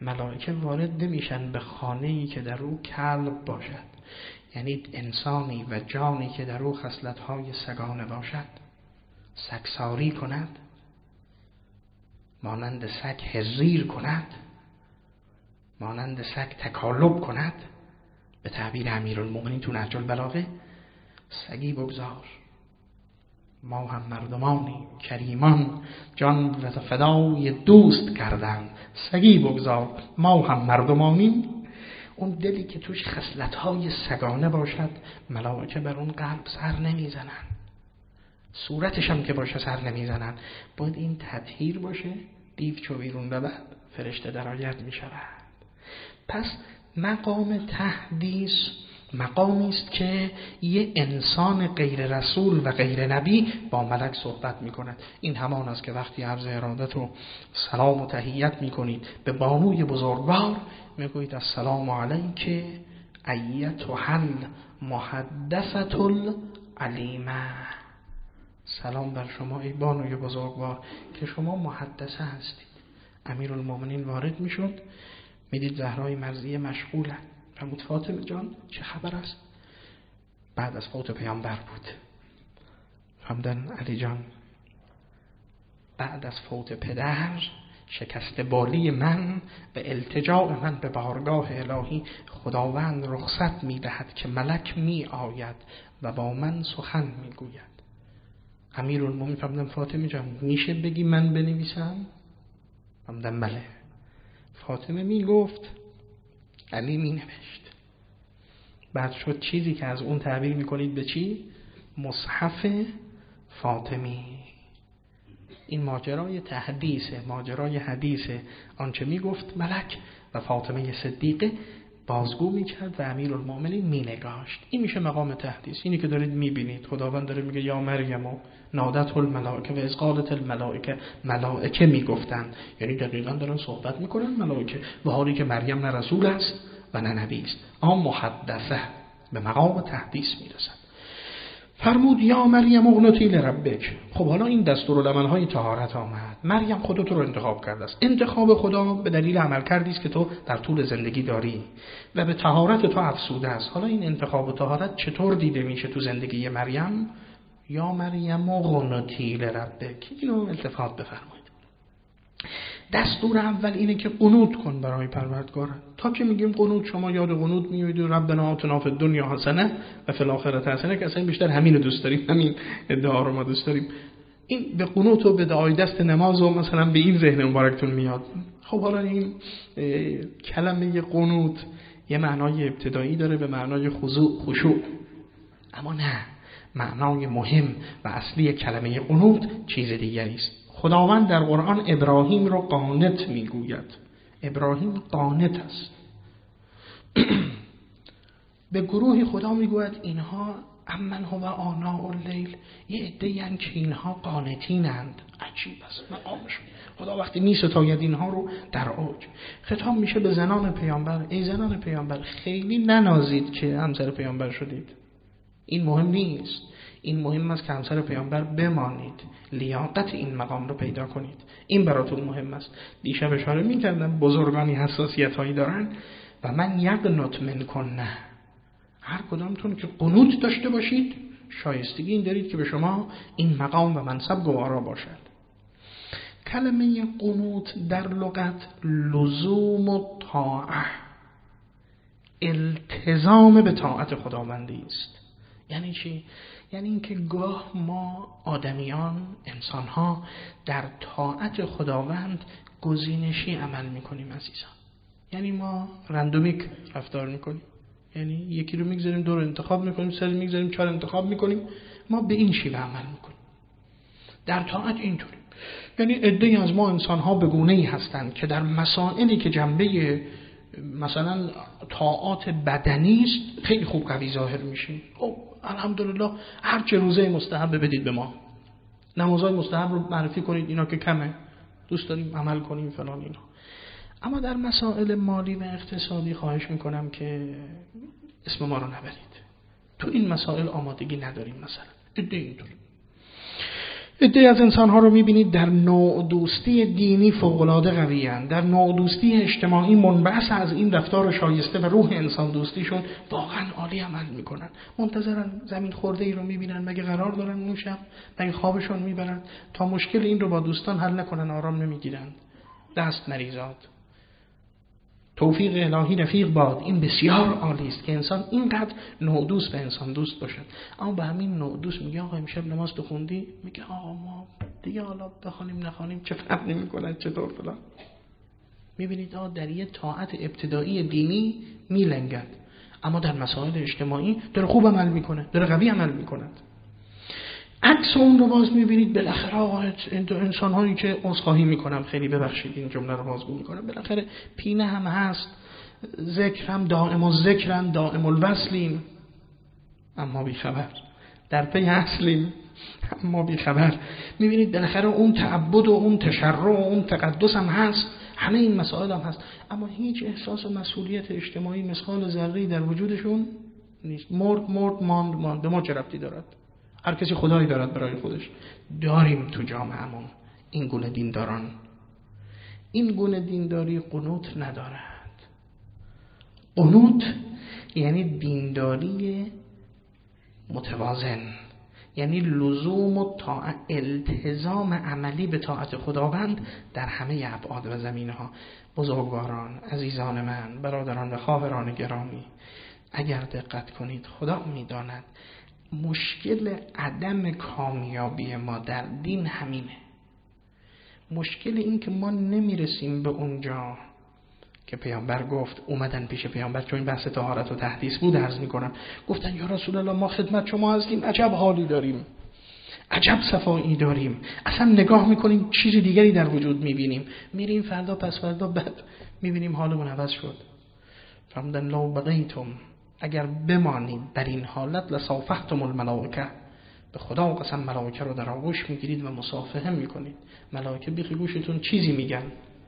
ملائکه وارد نمیشن به خانه‌ای که در او کلب باشد، یعنی انسانی و جانی که در او خصلت‌های سگانه باشد، سگساری کند، مانند سگ حضیر کند، مانند سگ تکالب کند. به تعبیر امیرالمومنین تو نهج البلاغه، سگی بگذار ما هم مردمانی کریمان، جان و فدای دوست کردن. سگی بگذار ما هم مردمانیم. اون دلی که توش خصلت‌های سگانه باشد، ملائکه بر اون قلب سر نمیزنن، صورتش هم که باشه سر نمیزنن. باید این تطهیر باشه. دیو چو بیرون ببرد فرشته در آید می شود. پس مقام تحدیث مقامی است که یه انسان غیر رسول و غیر نبی با ملک صحبت می کند. این همان است که وقتی عرض ارادت و سلام و تحیت می کنید به بانوی بزرگوار، می گویید السلام علیک ایتها المحدثة العلیمه. سلام بر شما ای بانوی بزرگوار که شما محدثه هستید. امیرالمومنین وارد می شد، می دید زهرای مرضیه مشغوله. فرمود فاطمه جان چه خبر است؟ بعد از فوت پیامبر بود. فرمودن علی جان بعد از فوت پدر، شکست بالی من و التجاء من به بارگاه الهی، خداوند رخصت می دهد که ملک می آید و با من سخن می گوید. امیرالمومنین فرمودن فاطمه جان میشه بگی من بنویسم؟ فرمودن بله. فاطمه می گفت، علی می نوشت. بعد شد چیزی که از اون تعبیر می کنید به چی؟ مصحف فاطمی. این ماجرای تحدیثه، ماجرای حدیثه. آنچه می گفت ملک و فاطمه صدیقه بازگو می کرد و امیرالمومنین می نگاشت. این میشه مقام تحدیث. اینی که دارید می بینید. خداوند داره میگه یا مریم و نادت الملائکه و از قالت الملائکه. ملائکه می گفتن، یعنی دقیقا دارن صحبت می کنن ملائکه، و حالی که مریم نه رسول است و نه نبی است، اما محدثه به مقام تحدیث می رسد. فرمود یا مریم اقنتی لربک. خب حالا این دستورالعمل‌های طهارت آمد. مریم خودت رو انتخاب کرده است. انتخاب خدا به دلیل عمل کردی است که تو در طول زندگی داری و به طهارت تو افسوده است. حالا این انتخاب و طهارت چطور دیده میشه تو زندگی مریم؟ یا مریم اقنتی لربک. اینو التفات بفرمایید. دستور اول اینه که قنوت کن برای پروردگارت. تا که میگیم قنوت، شما یاد قنوت میوید ربنا آتنا فی الدنیا حسنه و فی الاخره حسنه، که اصلا بیشتر همین رو دوست داریم، همین ادعا رو ما دوست داریم. این به قنوت و به دعای دست نماز و مثلا به این ذهن مبارکتون میاد. خب حالا این کلمه قنوت یه معنای ابتدایی داره به معنای خضوع خشوع، اما نه، معنای مهم و اصلی کلمه قنوت چیز دیگری است. خداوند در قرآن ابراهیم رو قانت میگوید. ابراهیم قانت است. به گروهی خدا میگوید اینها امن هو آناء اللیل، یه عده‌ای هستند که اینها قانتینند. عجیب است مقامشون. خدا وقتی میستاید اینها رو در اوج، خطاب میشه به زنان پیامبر. ای زنان پیامبر خیلی ننازید که همسر پیامبر شدید. این مهم نیست. این مهم است که همسر پیامبر بمانید، لیاقت این مقام رو پیدا کنید. این براتون مهم است. دیشب اشاره می‌کردم بزرگانی حساسیت‌هایی دارن و من یقنت منکن، نه، هر کدامتون که قنوت داشته باشید شایستگی این دارید که به شما این مقام و منصب گوارا باشد. کلمه قنوت در لغت لزوم الطاعه، التزام به طاعت خداوندی است. یعنی چی؟ یعنی اینکه گاه ما آدمیان، انسان‌ها در طاعت خداوند گزینشی عمل می‌کنیم عزیزان. یعنی ما رندومیک رفتار می‌کنیم. یعنی یکی رو می‌گذاریم دور انتخاب می‌کنیم، سه رو می‌گذاریم چهار انتخاب می‌کنیم. ما به این شیوه عمل می‌کنیم. در طاعت اینطوری. یعنی عده‌ای از ما انسان‌ها به گونه‌ای هستند که در مسائلی که جنبه مثلا طاعات بدنی است خیلی خوب قوی ظاهر میشیم. خب الحمدلله هر چه روزه مستحب بدید به ما، نمازهای مستحب رو معرفی کنید، اینا که کمه، دوست داریم عمل کنیم فلان اینا. اما در مسائل مالی و اقتصادی خواهش میکنم که اسم ما رو نبرید. تو این مسائل آمادگی نداریم. مثلا عده اینطور عده‌ای از انسان‌ها رو می‌بینید در نوع دوستی دینی فوق‌العاده قوی‌اند، در نوع دوستی اجتماعی منبعث از این رفتار شایسته و روح انسان دوستیشون واقعاً عالی عمل می‌کنن. منتظرن زمین خورده‌ای رو می‌بینن، مگه قرار دارن اون شب، مگه خوابشون میبرن تا مشکل این رو با دوستان حل نکنن، آرام نمی‌گیرن. دست مریزاد. توفیق الهی رفیق باد. این بسیار عالی است که انسان اینقدر نوع دوست به انسان دوست باشد. اما به همین نوع دوست میگه آقا امشب نماز تو خوندی؟ میگه آقا ما دیگه حالا بخونیم نخونیم چه فرق نمی‌کنه چطور فلان. میبینید آقا در یه طاعت ابتدایی دینی میلنگد، اما در مسائل اجتماعی داره خوب عمل میکنه، داره قوی عمل میکنه. عکس اون رو باز میبینید بالاخره آقا انسان هایی که عذرخواهی میکنم، خیلی ببخشید این جمله رو بازگو میکنم، بالاخره پینه هم هست، ذکر هم دائم الذکرن دائم الوصلیم اما بی خبر، در پی اصلیم اما بی خبر. میبینید بالاخره اون تعبد و اون تشرع و اون تقدس هم هست، همه این مسائل هم هست، اما هیچ احساس و مسئولیت اجتماعی مثقال ذره‌ای در وجودشون نیست. مرد مرد ماند ماند، به ما چه ربطی دارد؟ هر کسی خدایی دارد برای خودش. داریم تو جامعهمون این گونه دینداران. این گونه دینداری قنوت ندارد. قنوت یعنی دینداری متوازن، یعنی لزوم و طاعت، التزام عملی به طاعت خداوند در همه ابعاد و زمینه‌ها. بزرگواران، عزیزان من، برادران و خواهران گرامی، اگر دقت کنید خدا می‌داند مشکل عدم کامیابی ما در دین همینه. مشکل این که ما نمیرسیم به اونجا که پیامبر گفت، اومدن پیش پیامبر چون این بحث طهارت و تحدیث بود عرض میکنم، گفتن یا رسول الله ما خدمت شما هستیم، عجب حالی داریم، عجب صفایی داریم، اصلا نگاه میکنیم چیز دیگری در وجود میبینیم، میریم فردا پس فردا بعد میبینیم حالمون عوض شد. فرمودن لو بقیتم، اگر بمانید در این حالت لصافحتم الملائکه، به خدا قسم ملائکه رو در آغوش میگیرید و مصافحه میکنید. ملائکه بیخی گوشتون چیزی میگن.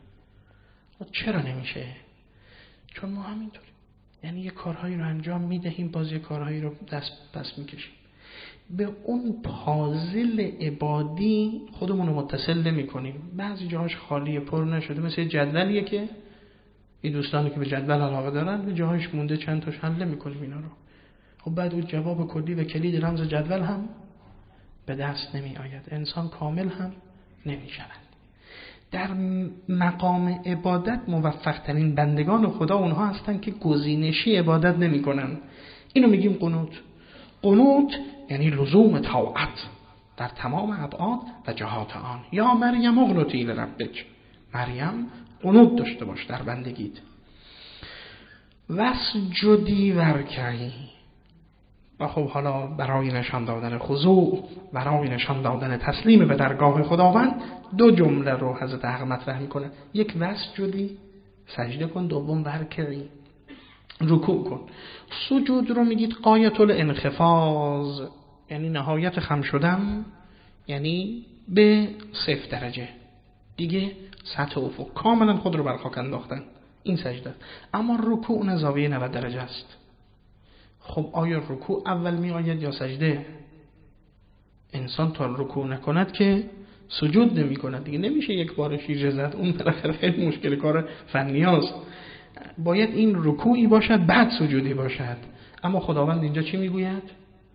چرا نمیشه؟ چون ما همینطوریم، یعنی یه کارهایی رو انجام میدهیم، باز یه کارهایی رو دست پس میکشیم، به اون پازل عبادی خودمون رو متصل نمی کنیم. بعضی جاهاش خالی پر نشده، مثل جدولیه که این دوستانی که به جدول علاقه دارن به جاهاش مونده چند تاش حل نمی‌کنیم اینا رو. خب بعد اون جواب کلی و کلید رمز جدول هم به دست نمی آید، انسان کامل هم نمی شود. در مقام عبادت موفق ترین بندگان خدا اونها هستن که گزینشی عبادت نمی کنن. اینو میگیم قنوت. قنوت یعنی لزوم طاعت در تمام ابعاد و جهات آن. یا مریم اقنتی لربک، مریم قنوت داشته باش در بندگیت. وسجدی ورکعی، و خب حالا برای نشان دادن خضوع، برای نشان دادن تسلیم به درگاه خداوند، دو جمله رو حضرت حق مطرح میکنه. یک وسجدی، سجده کن، دوم ورکعی، رکوع کن. سجود رو میگید غایت الانخفاض، یعنی نهایت خم شدن، یعنی به صفر درجه دیگه سطح افق کاملا خود رو بر خاک انداختن، این سجده. اما رکوع نه زاویه نود درجه است. خب آیا رکوع اول می آید یا سجده؟ انسان تا رکوع نکند که سجود نمی کند دیگه. نمیشه یک بار شیرجه زد، اون بالاخره خیلی مشکل کار فنی است. باید این رکوعی باشد بعد سجودی باشد. اما خداوند اینجا چی میگوید؟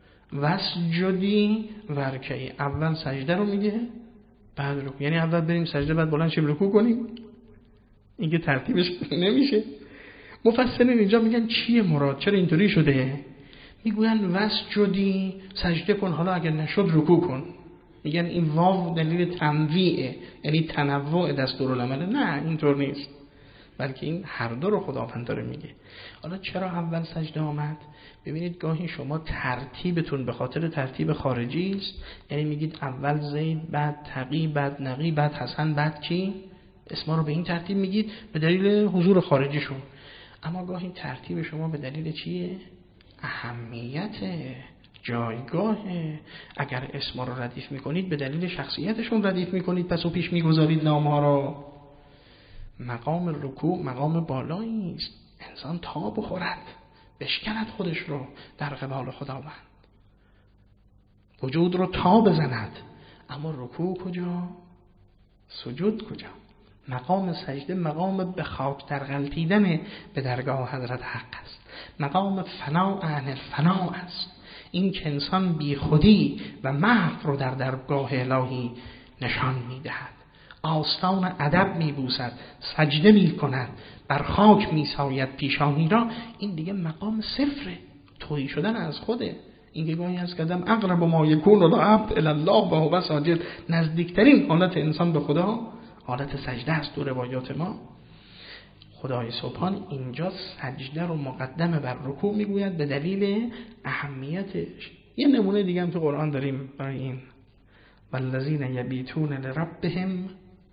وسجدی ورکعی، اول سجده رو میگه بعد رکوع. یعنی اول بریم سجده بعد بلند شیم رکوع کنیم؟ این که ترتیبش نمیشه. مفسرین اینجا میگن چیه مراد، چرا اینطوری شده؟ میگوین وسجدی، سجده کن، حالا اگر نشد رکوع کن. میگن این واو دلیل تنویعه، یعنی تنوع دستورالعمل. نه اینطور نیست، بلکه این هر دو رو خداوند داره میگه. حالا چرا اول سجده آمد؟ ببینید گاهی شما ترتیبتون به خاطر ترتیب خارجی است، یعنی میگید اول زید، بعد تقی، بعد نقی، بعد حسن، بعد کی؟ اسما رو به این ترتیب میگید به دلیل حضور خارجیشون. اما گاهی ترتیب شما به دلیل چیه؟ اهمیت جایگاه. اگر اسما رو ردیف میکنید به دلیل شخصیتشون ردیف میکنید، پس و پیش میگذارید نامها رو. مقام رکوع مقام بالایی است، انسان تا بخورد بشکند خودش رو در قبال خداوند، وجود رو تا بزند. اما رکوع کجا؟ سجود کجا؟ مقام سجده مقام به خاک در غلطیدن به درگاه حضرت حق است، مقام فنا عن الفنا است. این که انسان بی خودی و محو رو در درگاه الهی نشان میدهد. آستان ادب میبوسد، سجده میکند، بر خاک میساید پیشانی را. این دیگه مقام صفره، تویی شدن از خوده. این که گاهی از کردم اقرب ما یکون العبد الی الله و هو ساجد، نزدیکترین حالت انسان به خدا حالت سجده است. تو روایات ما خدای سبحان اینجا سجده رو مقدم بر رکوع میگوید به دلیل اهمیتش. یه نمونه دیگه هم تو قرآن داریم برای این، والذین یبیتون لربهم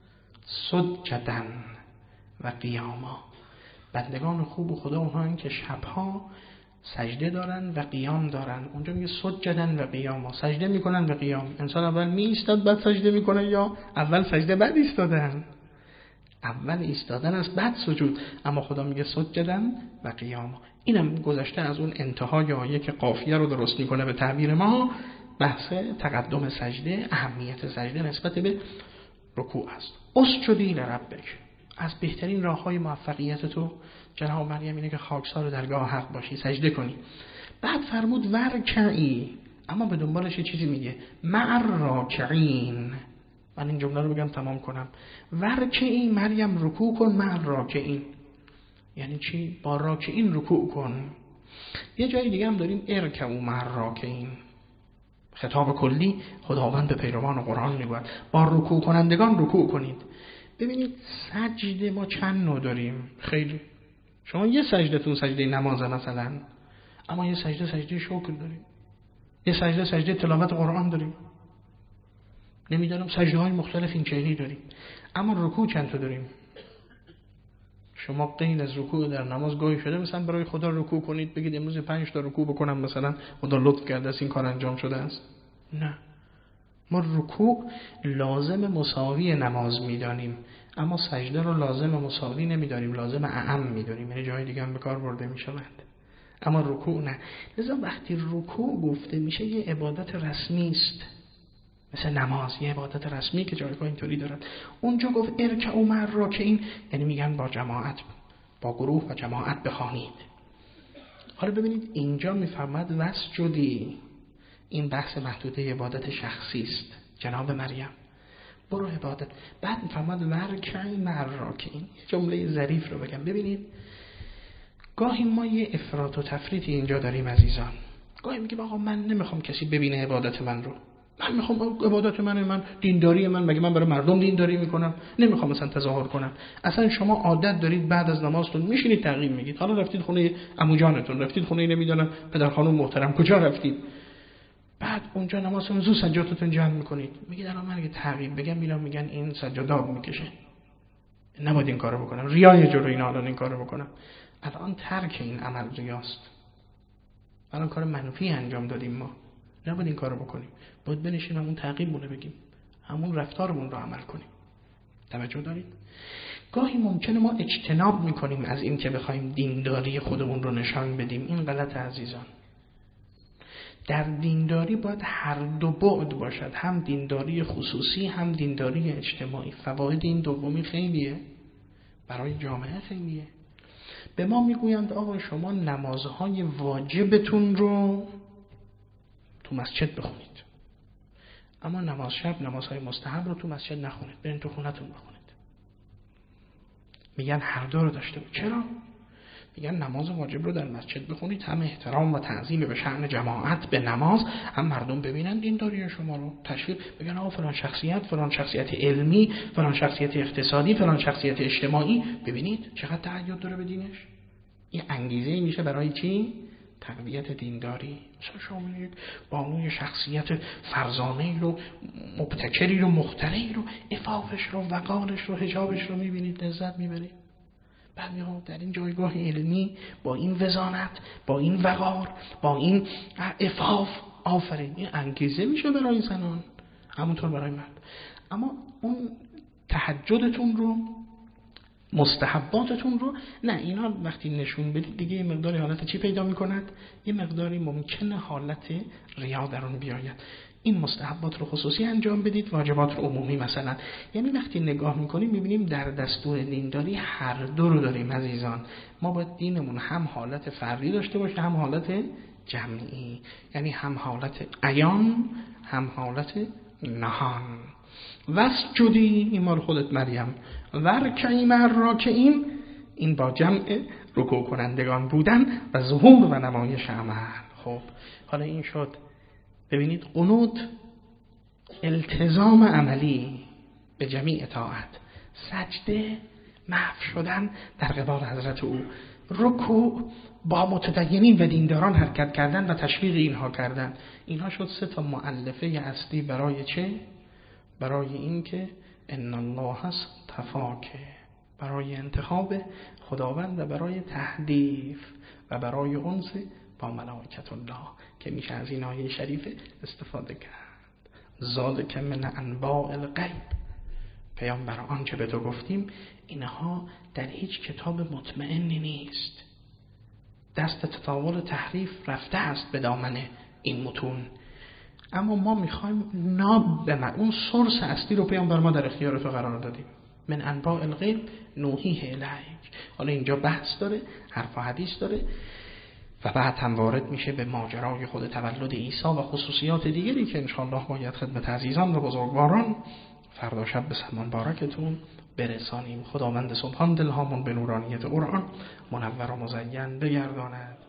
سجدا و قیاما. بندگان خوب خدا اونها که شبها سجده دارن و قیام دارن. اونجا میگه سجدن و قیاما، سجده میکنن و قیام. انسان اول می ایستاد بعد سجده میکنه، یا اول سجده بعد ایستادن؟ اول ایستادن است بعد سجود. اما خدا میگه سجدن و قیاما. اینم گذشته از اون انتهای آیه که قافیه رو درست میکنه به تعبیر ما. بحث تقدم سجده، اهمیت سجده نسبت به رکوع است. اسجدی لربک، از بهترین راههای موفقیت تو جناب مریم اینه که خاکسار درگاه حق باشی، سجده کنی. بعد فرمود ورکعی، اما به دنبالش یه چیزی میگه مع الراکعین. من این جمله رو بگم تمام کنم. ورکعی مریم رکوع کن مع الراکعین. یعنی چی؟ با راکعین رکوع کن. یه جای دیگه هم داریم ارکعوا مع الراکعین. خطاب کلی خداوند به پیروان قرآن میگوید با رکوع کنندگان رکوع کنید. ببینید سجده ما چند نوع داریم. خیلی شما یه سجدتون سجده نمازه مثلا، اما یه سجده سجده شکر داریم، یه سجده سجده تلاوت قرآن داریم، نمیدونم سجده های مختلف این چهری داریم. اما رکوع چند تا داریم؟ شما غیر از رکوع در نماز گاهی شده مثلا برای خدا رکوع کنید بگید امروز پنج تا رکوع بکنم مثلا خدا لطف کرده است این کار انجام شده است؟ نه، ما رکوع لازم مساوی نماز میدانیم، اما سجده رو لازم مساوی نمیدانیم، لازم اعم میدانیم. یعنی جای دیگه هم به کار برده میشوند، اما رکوع نه. لذا وقتی رکوع گفته میشه یه عبادت رسمی است، مثل نماز یه عبادت رسمی که جایگاه اینطوری دارد. اونجا گفت ارکعوا مع الراکعین، یعنی میگن با جماعت، با گروه و جماعت بخوانید. حالا ببینید اینجا میفرماد واسجدی، این بحث محدوده عبادت شخصی است. جناب مریم برو عبادت. بعد میفرماد ورکعی مع الراکعین. جمله ظریف رو بگم. ببینید گاهی ما یه افراط و تفریطی اینجا داریم عزیزان. گاهی میگیم آقا من نمیخوام کسی ببینه عبادت من رو، من میخوام عبادت من، من دینداری من، مگه من برای مردم دینداری میکنم؟ نمیخوام مثلا تظاهر کنم. اصلا شما عادت دارید بعد از نمازتون میشینید تقریم میگید. حالا رفتید خونه عمو جانتون، رفتید خونه نمیدونم پدر خانم محترم، کجا رفتید؟ بعد اونجا نمازتون زود سجادتون جمع میکنید. میگید الان من اگه تعقیب بگم میرم میگن این سجاده آب میکشه، نباید این کارو بکنم، ریای جلوی اینا الان این کارو بکنم. الان ترک این عمل ریاست. الان کار منفی انجام دادیم ما، نباید این کارو بکنیم. باید بنشیم همون تعقیبمونه بگیم، همون رفتارمون رو عمل کنیم. توجه دارید؟ گاهی ممکنه ما اجتناب میکنیم از این که بخوایم دینداری خودمون رو نشان بدیم. این غلط عزیزان. در دینداری باید هر دو بعد باشد، هم دینداری خصوصی هم دینداری اجتماعی. فواید این دومی خیلیه، برای جامعه خیلیه. به ما میگویند آقا شما نمازهای واجبتون رو تو مسجد بخونید، اما نماز شب، نمازهای مستحب رو تو مسجد نخونید، برین تو خونتون بخونید. میگن هر دو رو داشته بود. چرا؟ میگن نماز واجب رو در مسجد بخونید، هم احترام و تعظیم به شأن جماعت به نماز، هم مردم ببینن دینداری شما رو، تشویق بگن آقا فلان شخصیت، فلان شخصیت علمی، فلان شخصیت اقتصادی، فلان شخصیت اجتماعی، ببینید چقدر تعهد داره به دینش. این انگیزه میشه برای چی؟ تقویت دینداری. مثلا شما میگید بانوی شخصیت فرزانه‌ای رو، مبتکری رو، مخترعی رو، عفافش رو، وقارش رو، حجابش رو میبینید، لذت میبرید. بعد میگم در این جایگاه علمی با این وزانت، با این وقار، با این عفاف، آفرین، این انگیزه میشه برای زنان، همونطور برای مرد. اما اون تهجدتون رو، مستحباتتون رو نه، اینا وقتی نشون بدید دیگه یه مقداری حالت چی پیدا میکند؟ یه مقداری ممکنه حالت ریا در اون بیاید. این مستحبات رو خصوصی انجام بدید، واجبات رو عمومی. مثلا یعنی وقتی نگاه میکنیم میبینیم در دستور دینداری هر دو رو داریم عزیزان. ما باید دینمون هم حالت فردی داشته باشه هم حالت جمعی، یعنی هم حالت عیان هم حالت نهان. واسجدی، این مال خودت مریم، ورکعی مع الراکعین، این با جمع رکوع کنندگان بودن و ظهور و نمایش عمل. خب حالا این شد. ببینید قنوت التزام عملی به جمیع طاعت، سجده محو شدن در قبال حضرت او، رکوع با متدینین و دینداران حرکت کردن و تشویق اینها کردن. اینها شد سه تا مؤلفه اصلی برای چه؟ برای این که ان الله اصطفاک، برای انتخاب خداوند و برای تحدیث و برای انس با ملائکت الله، که میشه از این آیه شریف استفاده کرد. ذالک من انباء الغیب، پیامبر آنچه به تو گفتیم اینها در هیچ کتاب مطمئنی نیست، دست تطاول تحریف رفته است به دامن این متون، اما ما میخوایم ناب به من اون سورس اصلی رو پیامبر ما در اختیار تو قرار دادیم. من انباء الغیب نوحیه الیک. حالا اینجا بحث داره، حرف و حدیث داره و بعد هم وارد میشه به ماجرای خود تولد عیسی و خصوصیات دیگری که انشاءالله باید خدمت عزیزان و بزرگواران فردا شب به سلمان بارکتون برسانیم. خداوند سبحان دلهامون به نورانیت قرآن منور و مزین بگرداند.